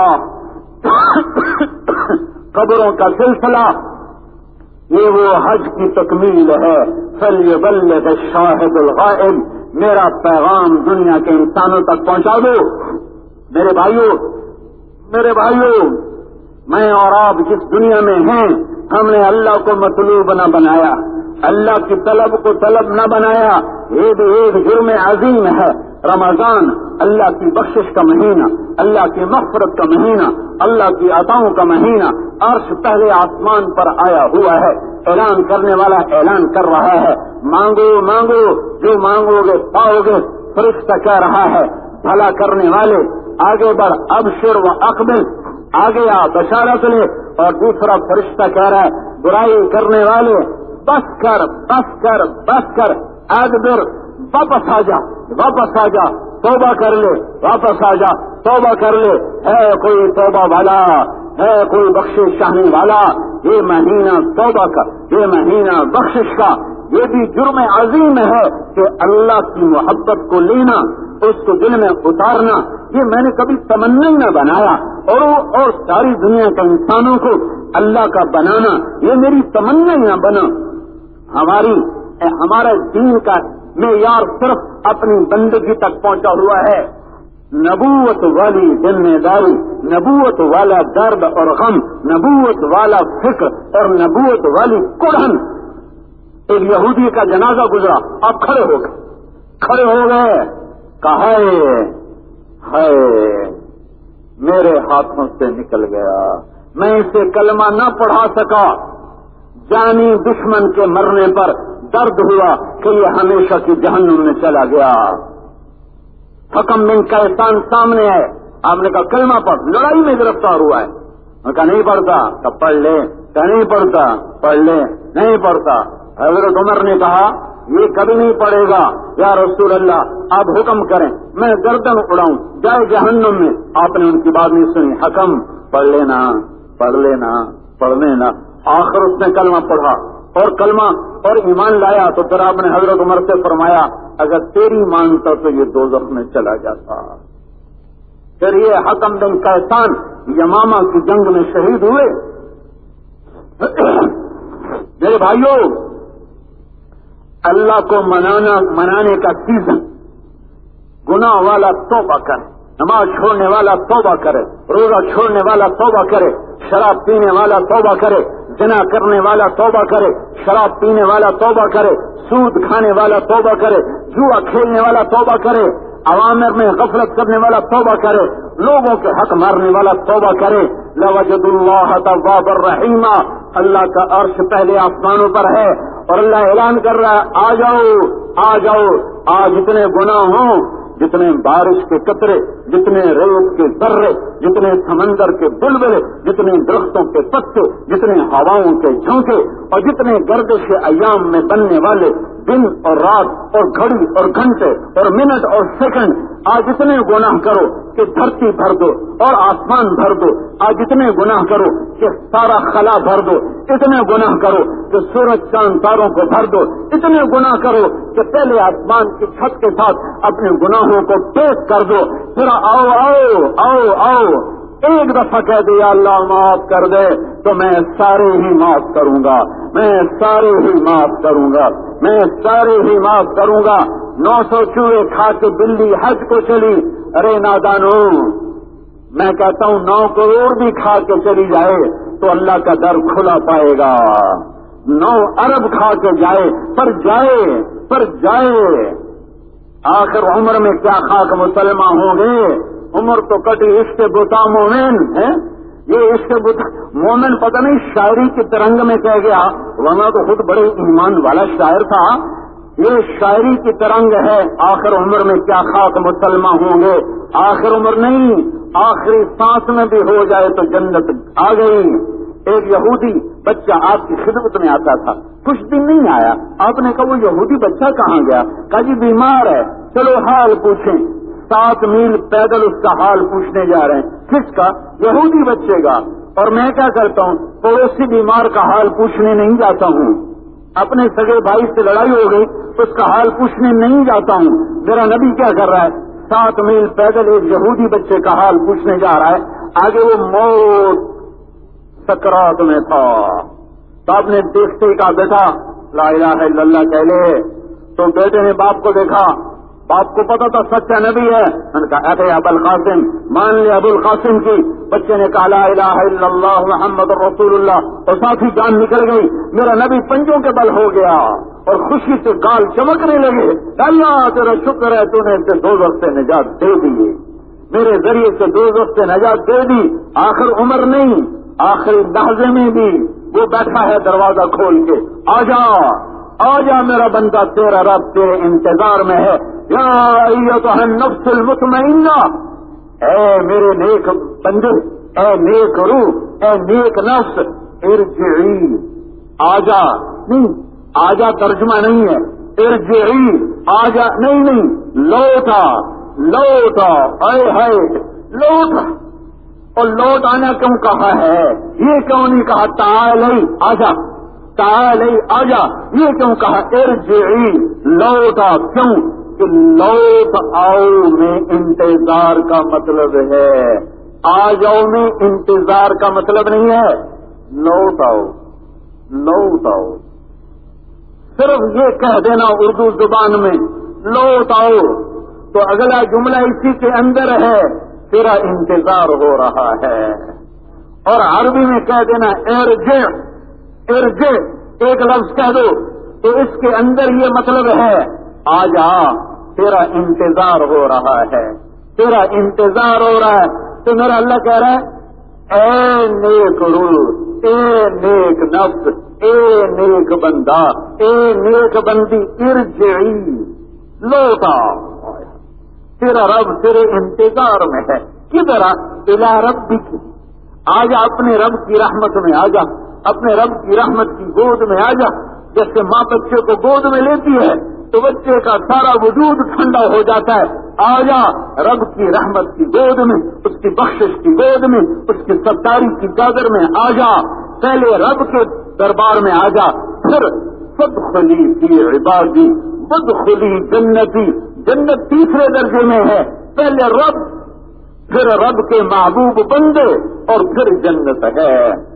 قبروں کا سلسلہ یہ وہ حج کی تکمیل ہے۔ فلیبلغ الشاہد الغائب، میرا پیغام دنیا کے انسانوں تک پہنچا دو۔ میرے بھائیوں، میں اور آپ جس دنیا میں ہیں ہم نے اللہ کو مطلوب نہ بنایا، اللہ کی طلب کو طلب نہ بنایا۔ یہ بھی ایک جرم عظیم ہے۔ رمضان اللہ کی بخشش کا مہینہ، اللہ کی مغفرت کا مہینہ، اللہ کی عطاؤں کا مہینہ، عرش پہلے آسمان پر آیا ہوا ہے، اعلان کرنے والا اعلان کر رہا ہے، مانگو مانگو جو مانگو گے پاؤ گے۔ فرشتہ کہہ رہا ہے بھلا کرنے والے آگے بڑھ، ابشر و اقبل، آگے آ بشارت لے۔ اور دوسرا فرشتہ کہہ رہا ہے برائی کرنے والے بس کر بس کر بس کر، ادبر واپس آ جا، توبہ کر لے، واپس آ جا، توبہ کر لے۔ ہے کوئی توبہ والا، ہے کوئی بخشش چاہنے والا، یہ مہینہ توبہ کا، یہ مہینہ بخشش کا، یہ بھی جرم عظیم ہے کہ اللہ کی محبت کو لینا، اس کو دل میں اتارنا، یہ میں نے کبھی تمنا نہ بنایا، اور ساری دنیا کے انسانوں کو اللہ کا بنانا یہ میری تمنا نہ بنا۔ ہمارا دین کا معیار صرف اپنی بندگی تک پہنچا ہوا ہے۔ نبوت والی ذمہ داری، نبوت والا درد اور غم، نبوت والا فکر اور نبوت والی کڑھن۔ ایک یہودی کا جنازہ گزرا، آپ کھڑے ہو گئے، کہا ہے میرے ہاتھوں سے نکل گیا، میں اسے کلمہ نہ پڑھا سکا، جانی دشمن کے مرنے پر درد ہوا کہ یہ ہمیشہ کی جہنم میں چلا گیا۔ حکم بن قیسان سامنے ہے، آپ نے کہا کلمہ پڑھ، لڑائی میں گرفتار ہوا ہے، میں کہا نہیں پڑھتا، کہا پڑھ لے، کہا نہیں پڑھتا، پڑھ لے، نہیں پڑھتا۔ حضرت عمر نے کہا یہ کبھی نہیں پڑھے گا، یا رسول اللہ آپ حکم کریں، میں گردن اڑاؤں، جائے جہنم میں۔ آپ نے ان کی بات نہیں سنی، حکم پڑھ لینا، پڑھ لینا، پڑھ لینا۔ آخر اس نے کلمہ پڑھا اور کلمہ اور ایمان لایا، تو پھر آپ نے حضرت عمر سے فرمایا اگر تیری مانتا تو یہ دوزخ میں چلا جاتا۔ پھر یہ حکم بن قیسان یمامہ کی جنگ میں شہید ہوئے۔ میرے بھائیوں، اللہ کو منانے کا سیزن، گناہ والا توبہ کرے، نماز چھوڑنے والا توبہ کرے، روزہ چھوڑنے والا توبہ کرے، شراب پینے والا توبہ کرے، زنا کرنے والا توبہ کرے، شراب پینے والا توبہ کرے، سود کھانے والا توبہ کرے، جوا کھیلنے والا توبہ کرے، عوامر میں غفلت کرنے والا توبہ کرے، لوگوں کے حق مارنے والا توبہ کرے۔ لوجد اللہ توابا رحیما، اللہ کا عرش پہلے آسمانوں پر ہے اور اللہ اعلان کر رہا ہے آ جاؤ، آ جاؤ، آج جتنے گناہ ہوں، جتنے بارش کے قطرے، جتنے ریت کے ذرے، جتنے سمندر کے بلبلے، جتنے درختوں کے پتے، جتنے ہواؤں کے جھونکے اور جتنے گردش ایام میں بننے والے دن اور رات اور گھڑی اور گھنٹے اور منٹ اور سیکنڈ، آج اتنے گناہ کرو کہ دھرتی بھر دو اور آسمان بھر دو، آج اتنے گناہ کرو کہ سارا خلا بھر دو، اتنے گناہ کرو کہ سورج چاند تاروں کو بھر دو، اتنے گناہ کرو کہ پہلے آسمان کی چھت کے ساتھ اپنے گناہوں کو پیش کر دو، پھر آؤ آؤ آؤ آؤ ایک دفعہ کہہ دے یا اللہ معاف کر دے تو میں سارے ہی معاف کروں گا، میں سارے ہی معاف کروں گا، میں سارے ہی معاف کروں گا۔ 900 چوہے کھا کے بلی حج کو چلی، ارے نادانو، میں کہتا ہوں 9 کروڑ بھی کھا کے چلی جائے تو اللہ کا در کھلا پائے گا، 9 ارب کھا کے جائے پر جائے آخر عمر میں کیا خاک مسلمان ہوں گے؟ عمر تو کٹی، عشق بتا مومن ہے، یہ عشق بتا مومن پتہ نہیں شاعری کی ترنگ میں کہہ گیا، ورنہ تو خود بڑے ایمان والا شاعر تھا، یہ شاعری کی ترنگ ہے۔ آخر عمر میں کیا خاک مسلمان ہوں گے؟ آخر عمر نہیں، آخری سانس میں بھی ہو جائے تو جنت آ گئی۔ ایک یہودی بچہ آپ کی خدمت میں آتا تھا، کچھ دن نہیں آیا، آپ نے کہا وہ یہودی بچہ کہاں گیا؟ کہا جی بیمار ہے، چلو حال پوچھیں۔ 7 میل پیدل اس کا حال پوچھنے جا رہے ہیں، کس کا؟ یہودی بچے کا۔ اور میں کیا کرتا ہوں، پڑوسی بیمار کا حال پوچھنے نہیں جاتا ہوں، اپنے سگے بھائی سے لڑائی ہو گئی اس کا حال پوچھنے نہیں جاتا ہوں۔ میرا نبی کیا کر رہا ہے؟ 7 میل پیدل ایک یہودی بچے کا حال پوچھنے جا رہا ہے، آگے وہ موت سکرات میں تھا، تو آپ نے دیکھتے ہی کہا بیٹا لا الہ الا اللہ کہہ لے۔ تو بیٹے نے باپ کو دیکھا، باپ کو پتا تھا سچا نبی ہے، میں نے کہا اے ابو القاسم مان لے ابو القاسم کی۔ بچے نے کہا لا الہ الا اللہ محمد رسول اللہ، اور ساتھ ہی جان نکل گئی۔ میرا نبی پنجوں کے بل ہو گیا اور خوشی سے گال چمکنے لگے، اللہ تیرا شکر ہے تو نے اسے دوزخ سے نجات دے دی، میرے ذریعے سے دوزخ سے نجات دے دی۔ آخر عمر نہیں، آخری لحظے میں بھی وہ بیٹھا ہے دروازہ کھول کے، آ جا میرا بندہ، تیرا رب تیرے انتظار میں ہے۔ یا ایتھا النفس المطمئنہ، اے میرے نیک بندے، اے نیک روح، اے نیک نفس، ارجعی، آجا نہیں، آجا ترجمہ نہیں ہے، ارجعی، آجا نہیں، لوٹا، اے ہائے لوٹا، اور لوٹ آنا کیوں کہا ہے؟ یہ کیوں نہیں کہا تعالی آجا، تعالی آجا؟ یہ کیوں کہا ارجعی لوٹا؟ کیوں کہ لوٹ آؤ میں انتظار کا مطلب ہے، آ جاؤ میں انتظار کا مطلب نہیں ہے، لوٹ آؤ، لوٹ آؤ۔ صرف یہ کہہ دینا اردو زبان میں لوٹ آؤ تو اگلا جملہ اسی کے اندر ہے تیرا انتظار ہو رہا ہے، اور عربی میں کہہ دینا ارجع، ارجع ایک لفظ کہہ دو تو اس کے اندر یہ مطلب ہے آ جا، تیرا انتظار ہو رہا ہے، تیرا انتظار ہو رہا ہے۔ تو میرا اللہ کہہ رہا ہے اے نیک روح، اے نیک نفس، اے نیک بندہ، اے نیک بندی، ارجعی لوٹا، تیرا رب تیرے انتظار میں ہے۔ کدھر؟ الی ربک، آجا اپنے رب کی رحمت میں، آجا اپنے رب کی رحمت کی گود میں آجا۔ جیسے ماں بچے کو گود میں لیتی ہے تو بچے کا سارا وجود ٹھنڈا ہو جاتا ہے، آجا رب کی رحمت کی گود میں، اس کی بخشش کی گود میں، اس کی ستاری کی چادر میں آجا، پہلے رب کے دربار میں آجا، پھر فادخلی فی عبادی وادخلی جنتی، جنت تیسرے درجے میں ہے، پہلے رب، پھر رب کے محبوب بندے، اور پھر جنت ہے۔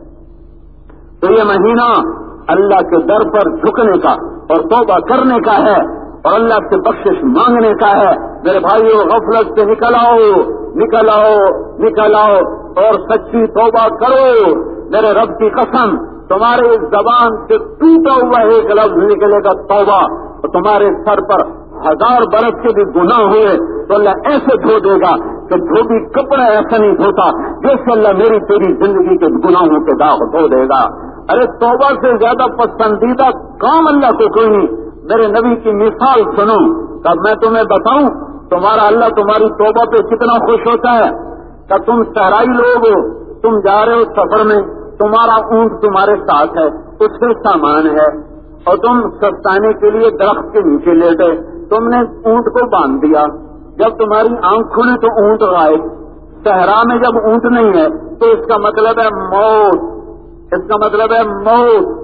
تو یہ مہینہ اللہ کے در پر جھکنے کا اور توبہ کرنے کا ہے، اور اللہ سے بخشش مانگنے کا ہے۔ میرے بھائیو غفلت سے نکل آؤ، نکل آؤ، نکل آؤ اور سچی توبہ کرو۔ میرے رب کی قسم، تمہارے اس زبان سے ٹوٹا ہوا ایک لفظ نکلے گا توبہ، تو تمہارے سر پر 1000 برس کے بھی گناہ ہوئے تو اللہ ایسے دھو دے گا کہ دھوبی کپڑا ایسا نہیں دھوتا جیسے اللہ میری تیری زندگی کے گناہوں کے داغ دھو دے گا۔ ارے توبہ سے زیادہ پسندیدہ کام اللہ کو کوئی نہیں۔ میرے نبی کی مثال سنو، تب میں تمہیں بتاؤں تمہارا اللہ تمہاری توبہ پہ کتنا خوش ہوتا ہے۔ کہ تم صحرائی لوگ ہو، تم جا رہے ہو سفر میں، تمہارا اونٹ تمہارے ساتھ ہے، اس سے سامان ہے، اور تم سستانے کے لیے درخت کے نیچے لیٹے، تم نے اونٹ کو باندھ دیا، جب تمہاری آنکھ کھلی تو اونٹ غائب۔ صحرا میں جب اونٹ نہیں ہے تو اس کا مطلب ہے موت، اس کا مطلب ہے موت۔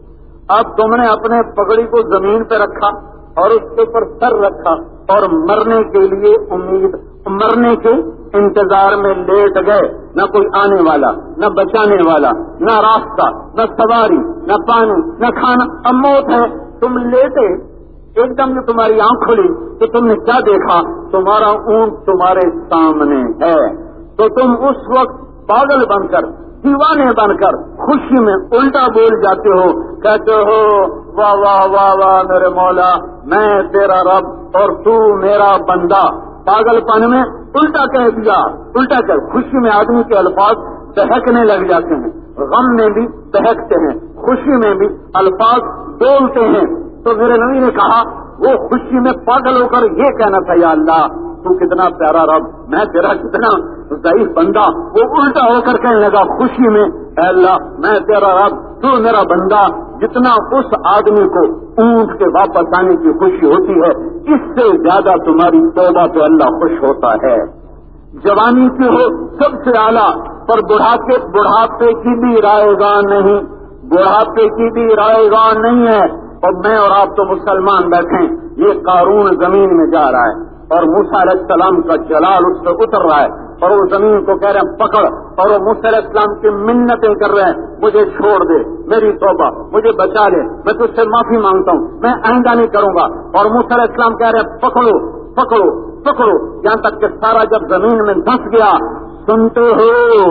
اب تم نے اپنے پگڑی کو زمین پہ رکھا اور اس کے اوپر سر رکھا اور مرنے کے لیے امید، مرنے کے انتظار میں لیٹ گئے، نہ کوئی آنے والا، نہ بچانے والا، نہ راستہ، نہ سواری، نہ پانی، نہ کھانا، اب موت ہے۔ تم لیٹے، ایک دم جو تمہاری آنکھ کھلی تو تم نے کیا دیکھا؟ تمہارا اونٹ تمہارے سامنے ہے۔ تو تم اس وقت پاگل بن کر، دیوانے بن کر خوشی میں الٹا بول جاتے ہو، کہتے ہو واہ واہ واہ واہ میرے مولا، میں تیرا رب اور تو میرا بندہ۔ پاگل پن میں الٹا کہہ دیا، الٹا کر خوشی میں آدمی کے الفاظ بہکنے لگ جاتے ہیں، غم میں بھی بہکتے ہیں، خوشی میں بھی الفاظ بولتے ہیں۔ تو میرے نبی نے کہا وہ خوشی میں پاگل ہو کر یہ کہنا تھا یا اللہ تو کتنا پیارا رب، میں تیرا کتنا ضعیف بندہ، وہ الٹا ہو کر کہنے لگا خوشی میں اے اللہ میں تیرا رب تو میرا بندہ۔ جتنا اس آدمی کو اونٹ کے واپس آنے کی خوشی ہوتی ہے اس سے زیادہ تمہاری توبہ پہ اللہ خوش ہوتا ہے۔ جوانی کی ہو سب سے اعلیٰ، پر بڑھاپے کی بھی رائے گاہ نہیں، بڑھاپے کی بھی رائے گاہ نہیں ہے۔ اور میں اور آپ تو مسلمان بیٹھے، یہ قارون زمین میں جا رہا ہے اور موسیٰ علیہ السلام کا جلال اس پہ اتر رہا ہے، اور وہ زمین کو کہہ رہے ہیں پکڑ، اور وہ موسیٰ علیہ السلام کی منتیں کر رہے ہیں مجھے چھوڑ دے، میری توبہ، مجھے بچا لے، میں تجھ سے معافی مانگتا ہوں، میں آئندہ نہیں کروں گا۔ اور موسیٰ علیہ السلام کہہ رہے ہیں پکڑو پکڑو پکڑو، یہاں تک کہ سارا جب زمین میں دھنس گیا۔ سنتے ہو؟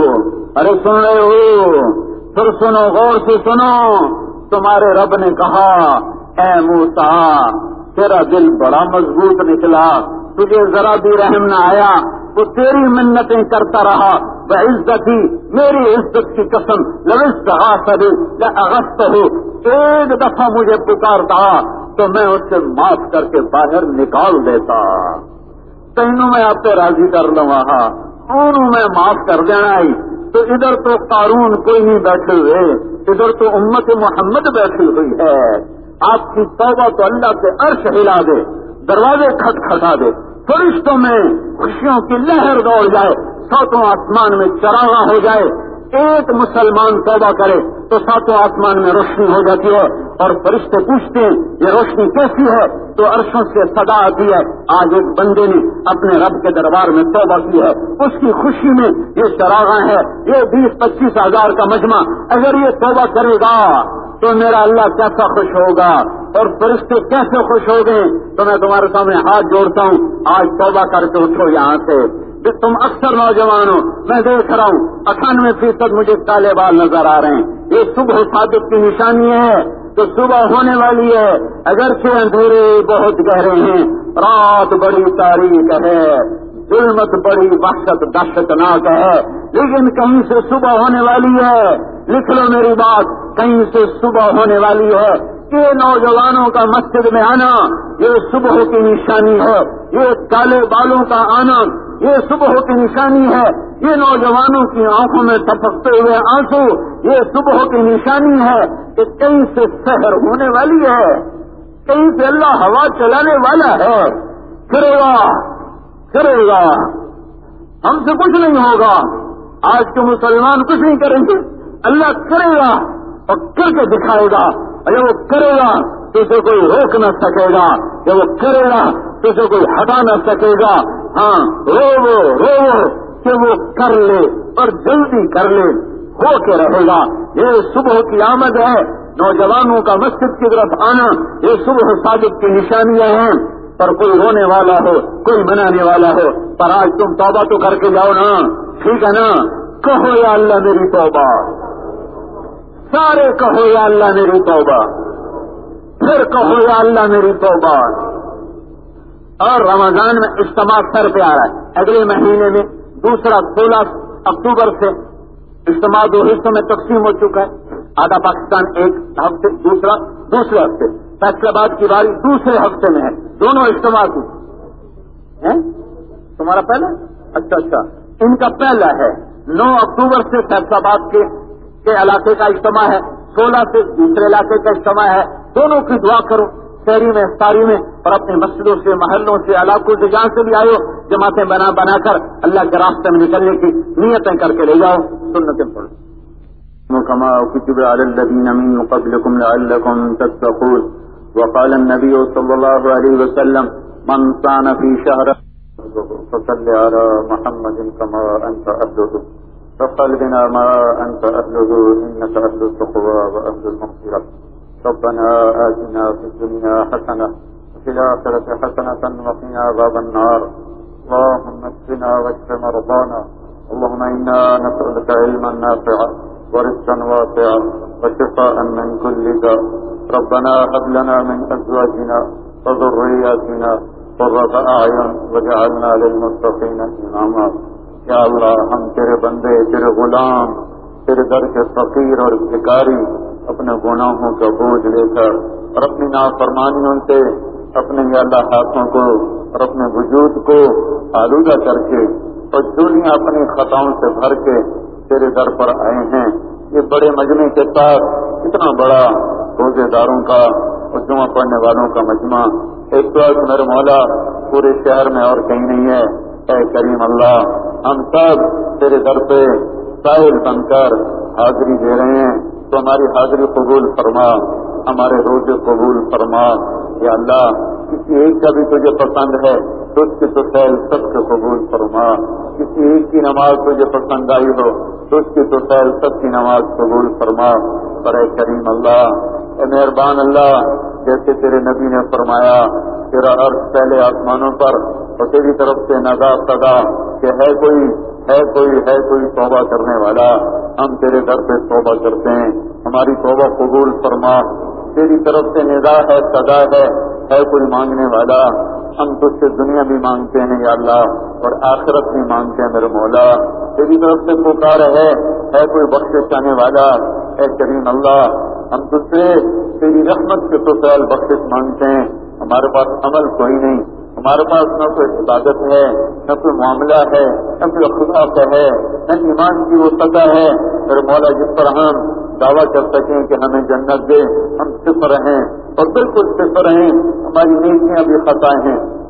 ارے سن رہے ہو؟ پھر سنو، غور سے سنو۔ تمہارے رب نے کہا اے موسیٰ تیرا دل بڑا مضبوط نکلا، تجھے ذرا بھی رحم نہ آیا، وہ تیری منتیں کرتا رہا، بعزتی میری عزت کی قسم لو استغاثنی لاغثته، ایک دفعہ مجھے پکارتا تو میں اس سے معاف کر کے باہر نکال دیتا۔ تینوں میں آپ سے راضی کر لوں، انہوں میں معاف کر دینا ہی۔ تو ادھر تو قارون کوئی نہیں بیٹھے ہوئے، ادھر تو امت محمد بیٹھی ہوئی ہے۔ آپ کی توبہ تو اللہ سے عرش ہلا دے، دروازے کھٹکھٹا دے، فرشتوں میں خوشیوں کی لہر دوڑ جائے، ساتوں آسمان میں چراغاں ہو جائے، ایک مسلمان توبہ کرے تو ساتوں آسمان میں روشنی ہو جاتی ہے، اور فرشتے پوچھتے ہیں یہ روشنی کیسی ہے؟ تو عرشوں سے صدا آتی ہے، آج ایک بندے نے اپنے رب کے دربار میں توبہ کی ہے، اس کی خوشی میں یہ چراغاں ہے، یہ 20-25 ہزار کا مجمع، اگر یہ توبہ کرے گا تو میرا اللہ کیسا خوش ہوگا، اور فرشتے کیسے خوش ہو گئے؟ تو میں تمہارے سامنے ہاتھ جوڑتا ہوں، آج توبہ کر کے اٹھو یہاں سے۔ تم اکثر نوجوان ہو، میں دیکھ رہا ہوں 98% مجھے کالے بال نظر آ رہے ہیں، یہ صبح صادق کی نشانی ہے تو صبح ہونے والی ہے، اگرچہ اندھیرے بہت گہرے ہیں، رات بڑی تاریک ہے، ظلمت بڑی وحشت دہشتناک ہے، لیکن کہیں سے صبح ہونے والی ہے، لکھ لو میری بات، کہیں سے صبح ہونے والی ہے۔ یہ نوجوانوں کا مسجد میں آنا یہ صبح کی نشانی ہے، یہ کالے بالوں کا آنا یہ صبح کی نشانی ہے، یہ نوجوانوں کی آنکھوں میں ٹپکتے ہوئے آنسو یہ صبح کی نشانی ہے کہ کہیں سے سحر ہونے والی ہے، کہیں سے اللہ ہوا چلانے والا ہے، کرے گا، ہم سے کچھ نہیں ہوگا، آج کے مسلمان کچھ نہیں کریں گے، اللہ کرے گا اور کر کے دکھائے گا، اور جب وہ کرے گا تو اسے کوئی روک نہ سکے گا، جب وہ کرے گا تو اسے کوئی ہٹا نہ سکے گا۔ ہاں رو کہ وہ کر لے اور جلدی کر لے، ہو کے رہے گا۔ یہ صبح کی آمد ہے، نوجوانوں کا مسجد کی طرف آنا یہ صبح صادق کی نشانیاں ہیں، پر کوئی رونے والا ہو، کوئی منانے والا ہو، پر آج تم توبہ تو کر کے جاؤ نا، ٹھیک ہے نا؟ کہو یا اللہ میری توبہ، سارے کہو یا اللہ میری توبہ، پھر کہو یا اللہ میری توبہ۔ اور رمضان میں اجتماع سر پہ آ رہا ہے، اگلے مہینے میں دوسرا 16 اکتوبر سے اجتماع 2 حصوں میں تقسیم ہو چکا ہے، آدھا پاکستان ایک ہفتے، دوسرے ہفتے، فیصلہ آباد کی باری دوسرے ہفتے میں ہے، دونوں اجتماع کی ہیں۔ تمہارا پہلا؟ اچھا، ان کا پہلا ہے 9 اکتوبر سے فیصلہ آباد کے علاقے کا اجتماع ہے، 16 سے دوسرے علاقے کا اجتماع ہے، دونوں کی دعا کرو، شہری میں افطاری میں، اور اپنے مسجدوں سے، محلوں سے، علاقوں سے، جہاں سے بھی آئے ہو، جماعتیں بنا کر اللہ کے راستے میں نکلنے کی نیتیں کر کے لے جاؤ۔ سنتیں پڑھو۔ كما كتب على الذين من قبلكم لعلكم تتقون وقال النبي صلى الله عليه وسلم من صام في شهر فصل على محمد كما أنت أهله فقل بنا ما أنت أهله إنك أهل التقوى وأهل المغفرة ربنا آتنا في الدنيا حسنة وفي الآخرة حسنة وقنا عذاب النار اللهم اشفنا واشف مرضانا اللهم إنا نسألك علما نافعا ورزقا واسعا وشفاء من كل داء ربنا هب لنا من أزواجنا وذرياتنا قرة أعين واجعلنا للمتقين إماما۔ یا اللہ ہم تیرے بندے، تیرے غلام، تیرے در کے فقیر اور بھکاری اپنے گناہوں کا بوجھ لے کر اور اپنی نافرمانیوں سے اپنے یا اللہ ہاتھوں کو اور اپنے وجود کو آلودہ کر کے اور دنیا اپنی خطاؤں سے بھر کے تیرے در پر آئے ہیں۔ یہ بڑے مجمع کے ساتھ اتنا بڑا روزے داروں کا اور جمعہ پڑھنے والوں کا مجمع ایک وقت میرے مولا پورے شہر میں اور کہیں نہیں ہے۔ اے کریم اللہ، ہم سب تیرے در پہ سائل بن کر حاضری دے رہے ہیں، تو ہماری حاضری قبول فرما، ہمارے روزے قبول فرما۔ یا اللہ کسی ایک کا بھی تجھے پسند ہے تو اس کی تو سیل سب سے قبول فرما، کسی ایک کی نماز تجھے پسند آئی ہو تو اس کی تو سیل سب کی نماز قبول فرما۔ پر اے کریم اللہ، اے مہربان اللہ، جیسے تیرے نبی نے فرمایا تیرا عرش پہلے آسمانوں پر اور تیری طرف سے ندا صدا کہ ہے کوئی توبہ کرنے والا، ہم تیرے در پہ توبہ کرتے ہیں، ہماری توبہ قبول فرما۔ تیری طرف سے ندا ہے، صدا ہے کوئی مانگنے والا، ہم تجھ سے دنیا بھی مانگتے ہیں یا اللہ اور آخرت بھی مانگتے ہیں میرے مولا۔ تیری طرف سے پکار ہے کوئی بخشش چاہنے والا، اے کریم اللہ ہم تجھ سے تیری رحمت کے تو سوال بخشش مانگتے ہیں۔ ہمارے پاس عمل کوئی نہیں، ہمارے پاس نہ کوئی عبادت ہے، نہ کوئی معاملہ ہے، نہ کوئی اخلاق ہے، نہ ایمان کی وہ سطح ہے میرے مولا جس پر ہم دعویٰ کر سکیں کہ ہمیں جنت دے۔ ہم صفر ہیں اور بالکل صفر ہیں، ہماری نیکیاں بھی خطا ہیں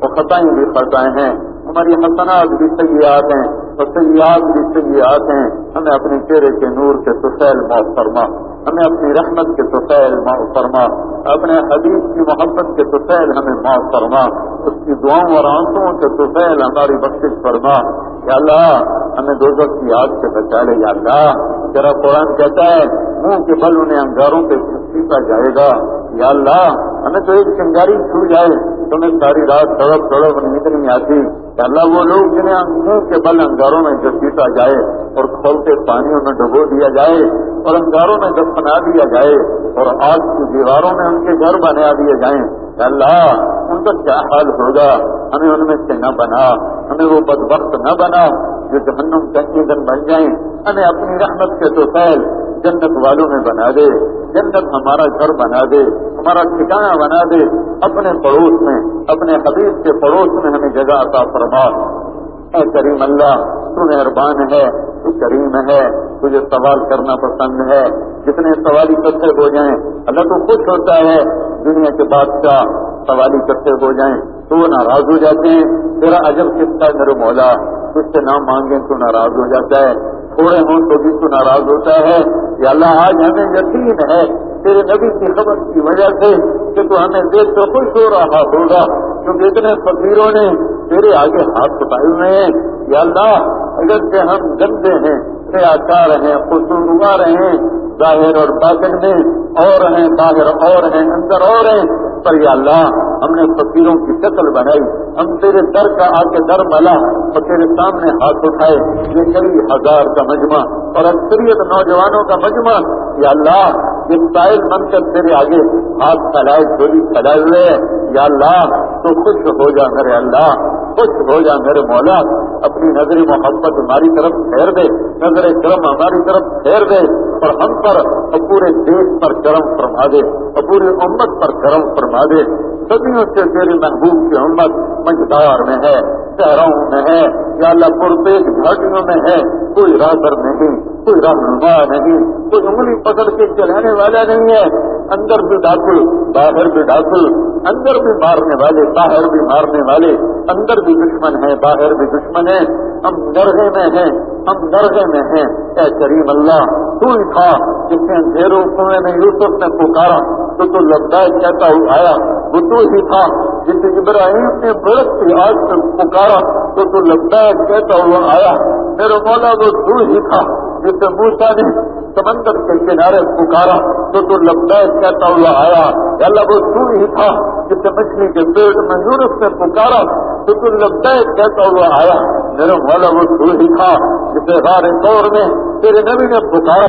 وہ خطائیں بھی خطائیں ہیں، ہماری حسنات بھی سیئات ہیں اور سیئات بھی سیئات ہیں. ہمیں اپنے چہرے کے نور کے طفیل معاف فرما، ہمیں اپنی رحمت کے طفیل معاف فرما، اپنے حبیب کی محبت کے طفیل ہمیں معاف فرما، اس کی دعاؤں اور آنسوؤں کے طفیل ہماری بخشش فرما. یا اللہ ہمیں دوزخ کی آگ سے بچا لے. یا اللہ تیرا قرآن کہتا ہے منہ کے بل انہیں انگاروں پہ سیتا جائے گا. یا اللہ ہمیں تو ایک چنگاری چھو جائے تمہیں ساری رات تڑپ تڑپ نیند نہیں آتی. یا اللہ وہ لوگ جنہیں منہ کے بل انگاروں میں گھسیٹا جائے اور کھولتے پانیوں میں ڈبو دیا جائے اور انگاروں میں دفنا دیا جائے اور آگ کی دیواروں میں ان کے گھر بنا دیے جائیں. یا اللہ ان کا کیا حال ہوگا؟ ہمیں ان میں سے نہ بنا، ہمیں وہ بدبخت نہ بنا جو جہنم کا ایندھن بن جائیں. ہمیں اپنی رحمت کے طفیل جنت والوں میں بنا دے، جنت ہمارا گھر بنا دے، ہمارا ٹھکانہ بنا دے. اپنے پڑوس میں، اپنے حبیب کے پڑوس میں ہمیں جگہ عطا فرما. اے کریم اللہ تو مہربان ہے، تو کریم ہے، تجھے سوال کرنا پسند ہے. جتنے سوال اکٹھے ہو جائیں اللہ تو خوش ہوتا ہے. دنیا کے بادشاہ سوال اکٹھے ہو جائیں تو وہ ناراض ہو جاتے ہیں. تیرا عجب قصہ ہے میرے مولا، تجھ سے نہ مانگیں تو ناراض ہو جاتا ہے، تھوڑے ہوں تو بھی تو ناراض ہوتا ہے. یا اللہ آج ہمیں یقین ہے تیرے نبی کی خبر کی وجہ سے کہ تو ہمیں دیکھ تو خوش ہو رہا ہوگا، کیونکہ اتنے فقیروں نے تیرے آگے ہاتھ اٹھائے ہوئے ہیں. یا اللہ اگر سے ہم گندے ہیں، ریاکار ہیں، قصوروار ہیں، ظاہر اور باطن میں اور ہیں، باہر اور ہیں، اندر اور ہیں، پر یا اللہ ہم نے فقیروں کی شکل بنائی، ہم تیرے در کا آ کے در ملا اور تیرے سامنے ہاتھ اٹھائے. یہ کئی ہزار کا مجمع اور اکثریت نوجوانوں کا مجمع یا اللہ یہ سائل بن کر تیرے آگے ہاتھ پھیلائے، چولی پھیلائے ہوئے. یا اللہ تو خوش ہو جا میرے اللہ، خوش ہو جا میرے مولا. اپنی نظر محبت ہماری طرف پھیر دے، نظر کرم ہماری طرف پھیر دے اور ہم پر اور پورے دیش پر کرم فرما دے اور پوری امت پر کرم فرما دے. صدیوں سے تیری محبوب کی امت مجدار میں ہے، صحراؤں میں ہے، یا اللہ پرتیج گھاٹیوں میں ہے. کوئی راہبر نہیں، کوئی رہنما نہیں، کوئی انگلی پکڑ کے چلانے والا نہیں ہے. اندر بھی ڈاکو، باہر بھی ڈاکو، اندر بھی مارنے والے، باہر بھی مارنے والے، اندر بھی دشمن ہے، باہر بھی دشمن ہے. ہم درگے میں ہیں، ہم درگے میں ہیں. اے کریم اللہ تو ہی تھا جس نے اندھیروں کنویں میں یوسف نے پکارا تو لبیک کہتا ہوا آیا. وہ تو ہی تھا جس ابراہیم نے برف کی آگ سے پکارا تو لبیک کہتا ہوا آیا. میرے مولا وہ تو ہی تھا جس سے موسیٰ نے سمندر کے کنارے پکارا تو لبیک کہتا ہوا آیا. اللہ وہ تو ہی تھا جس سے مچھلی کے پیٹ میں یونس نے پکارا تو لبیک کہتا ہوا آیا. میرے مولا وہ تو ہی تھا جسے غار طور میں تیرے نبی نے پکارا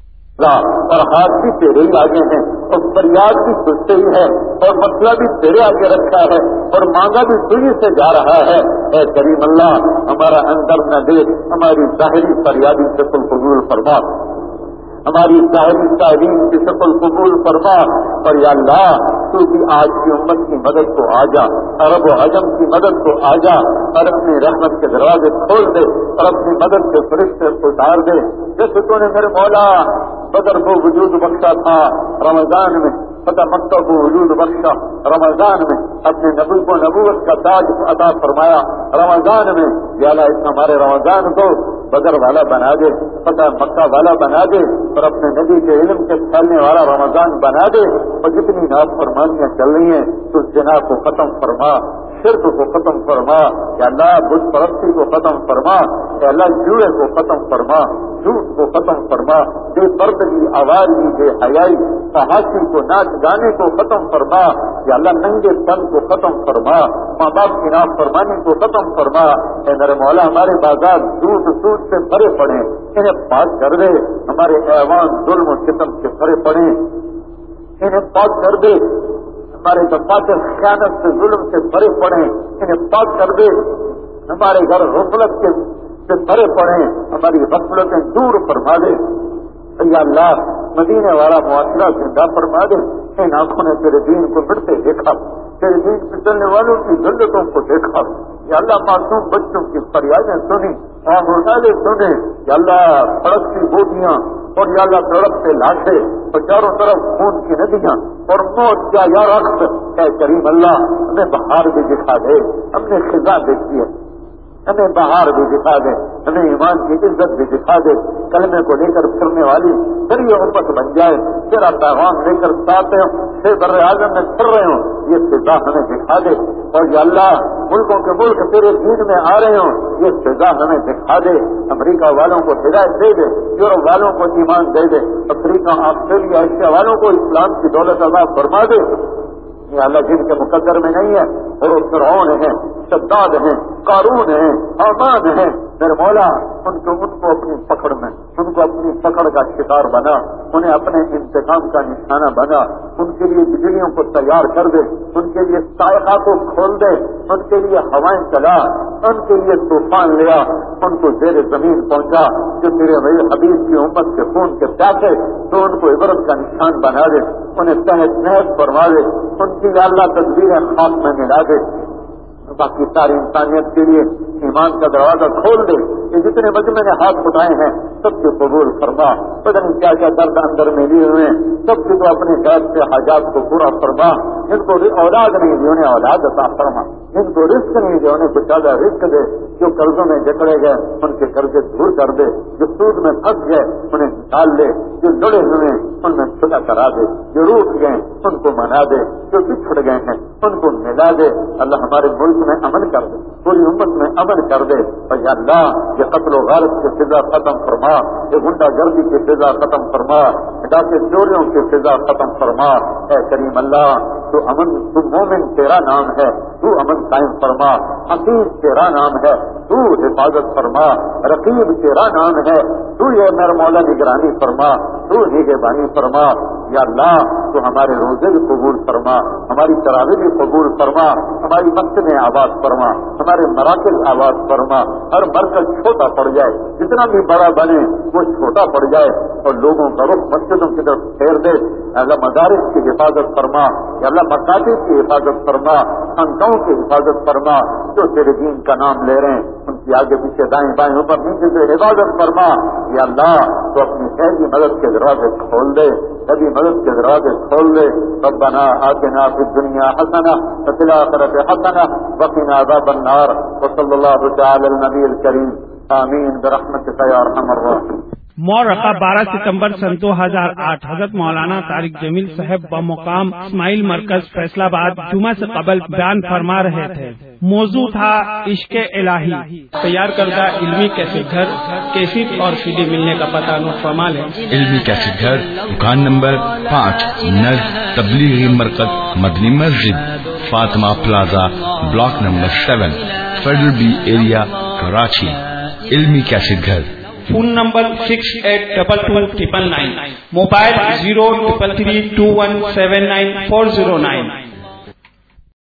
اور ہاتھ بھی تیرے ہی آگے ہیں اور فریاد بھی تجھ سے ہی ہے اور مسئلہ بھی تیرے آگے رکھا ہے اور مانگا بھی تجھ سے جا رہا ہے. اے کریم اللہ ہمارا اندر نہ دیکھ، ہماری ظاہری فریادی سے قبول فرما، ہماری ظاہری تعلیم کی شکل قبول فرما. اور یا اللہ تو بھی آج کی امت کی مدد کو آ جا، عرب و عجم کی مدد کو آ جا اور اپنی رحمت کے دروازے کھول دے اور اپنی مدد کے فرشتے اتار دے. جیسے تو نے میرے مولا بدر کو وجود بخشا تھا رمضان میں، فتح مکہ کو وجود بخشا رمضان میں، اپنے نبی کو نبوت کا تاج عطا فرمایا رمضان میں. یا اللہ ہمارے رمضان کو بدر والا بنا دے، فتح مکہ والا بنا دے اور اپنے نبی کے علم کے پھیلنے والا رمضان بنا دے. اور جتنی نافرمانیاں چل رہی ہیں تو زنا کو ختم فرما، شرک کو ختم فرما. یا اللہ بت پرستی کو ختم فرما. یا اللہ جوڑے کو ختم فرما، جھوٹ کو ختم فرما، بے پردگی، آوازی، بے حیائی، فحاشی کو، ناچ گانے کو ختم فرما. یا اللہ ننگے تن کو ختم فرما، ماں باپ کی نافرمانی کو ختم فرما. اے میرے مولا ہمارے بازار جھوٹ سود سے بھرے پڑے، انہیں پاک کر دے. ہمارے ایوان ظلم و ستم سے بھرے پڑے، انہیں پاک کر دے. ہمارے دفاتر خیانت سے، ظلم سے بھرے پڑے، انہیں پاک کر دے. ہمارے گھر غفلت سے بھرے پڑے، ہماری غفلتیں دور فرما دے. یا اللہ مدینے والا معاشرہ زندہ فرما دے. ان آنکھوں نے تیرے دین کو بڑھتے دیکھا، تیرے دین پہ چلنے والوں کی ذلتوں کو دیکھا. یا اللہ معصوم بچوں کی فریادیں سنی، آہوزالے سنے. یا اللہ سڑک کی گوٹیاں اور یا اللہ تڑپتے لاشے اور چاروں طرف خون کی ندیاں اور موت کیا یا رقص، اے کریم اللہ ہمیں بہار بھی دکھا دے، ہم نے خزاں دیکھی ہے، ہمیں بہار بھی دکھا دے، ہمیں ایمان کی عزت بھی دکھا دے، کلمے کو لے کر پھرنے والی پھر یہ امت بن جائے، تیرا پیغام لے کر ساتھ بر اعظم میں پھر رہے ہوں، یہ فضا ہمیں دکھا دے، اور یا اللہ ملکوں کے ملک تیرے دین میں آ رہے ہوں، یہ فضا ہمیں دکھا دے، امریکہ والوں کو ہدایت دے دے، یورپ والوں کو ایمان دے دے، افریقہ آسٹریلیا ایشیا والوں کو اسلام کی دولت عطا فرما دے، یا اللہ جن کے مقدر میں نہیں ہے اور وہ فرعون ہیں، شداد ہیں، قارون ہیں، حامان ہیں، میرے مولا ان کو اپنی پکڑ میں، ان کو اپنی پکڑ کا شکار بنا، انہیں اپنے انتقام کا نشانہ بنا، ان کے لیے بجلیوں کو تیار کر دے، ان کے لیے سائقہ کو کھول دے، ان کے لیے ہوائیں چلا، ان کے لیے طوفان لیا، ان کو زیر زمین پہنچا، جو تیرے حبیب کی امت کے خون کے پیاسے تو ان کو عبرت کا نشان بنا دے، انہیں تحت نحت فرما دے، ان کی یا اللہ تدبیریں خاک میں ملا دے، باقی ساری انسانیت کے لیے ایمان کا دروازہ کھول دے، یہ جتنے مجمع نے ہاتھ اٹھائے ہیں سب کے قبول فرما، پتہ نہیں کیا کیا درد اندر میں لیے ہوئے ہیں، سب کی تو اپنے غیب سے حاجات کو پورا فرما، جن کو اولاد نہیں دی انہیں اولاد عطا فرما، جن کو رزق نہیں دے انہیں کچھ زیادہ رزق دے، جو قرضوں میں جکڑے گئے ان کے قرضے دور کر دے، جو سود میں پھنس گئے انہیں نکال لے، جو لڑے ہوئے ان میں صلح کرا دے، جو روٹ گئے ان کو منا دے، جو بچھڑ گئے ہیں ان کو ملا دے، اللہ ہمارے ملک میں امن کر دے، پوری امت میں امن کر دے، اور یا اللہ یہ قتل و غارت کی سزا ختم فرما، یہ غنڈہ گردی کی سزا ختم فرما، ڈاکے چوریوں کی سزا ختم فرما، اے کریم اللہ تو امن، تو مومن تیرا نام ہے، تو امن قائم فرما، حفیظ تیرا نام ہے، تو حفاظت فرما، رقیب تیرا نام ہے، تو یہ میرا مولا نگرانی فرما، تو نگہبانی فرما، یا اللہ تو ہمارے روزے بھی قبول فرما، ہماری تراویح بھی قبول فرما، ہماری مسجدیں آباد فرما، ہمارے مراکز آباد فرما، ہر مرکز چھوٹا پڑ جائے، جتنا بھی بڑا بنے وہ چھوٹا پڑ جائے، اور لوگوں کا رخ مسجدوں کی طرف پھیر دے، اللہ مدارس کی حفاظت فرما، یا اللہ مساجد کی حفاظت فرما، خانقاہوں کی حفاظت فرما، جو تیرے دین کا نام لے رہے ہیں ان کی آگے پیچھے دائیں بائیں اوپر نیچے سے حفاظت فرما، یا اللہ تو اپنی خیر کی مدد کے دروازے کھول دے، کبھی مدد کے دروازے کھول دے، ربنا آتنا فی الدنیا حسنہ وفی الآخرۃ حسنہ وقنا عذاب النار، وصلی اللہ تعالی علی النبی الکریم، آمین برحمتک یا ارحم الراحمین۔ مورخہ 12 ستمبر سن 2008 حضرت مولانا طارق جمیل صاحب بمقام اسماعیل مرکز فیصلہ آباد جمعہ سے قبل بیان فرما رہے تھے، موضوع تھا عشق الہی۔ تیار کردہ علمی کیسٹ گھر، کیسٹ اور سی ڈی ملنے کا پتہ نوٹ فرما لیں۔ علمی کیسٹ گھر، دکان نمبر 5 نر تبلیغی مرکز Madni Masjid, Fatima plaza, block number 7، federal B area, Karachi. Ilmi cassette گھر، فون نمبر 68222999، موبائل 03332179409۔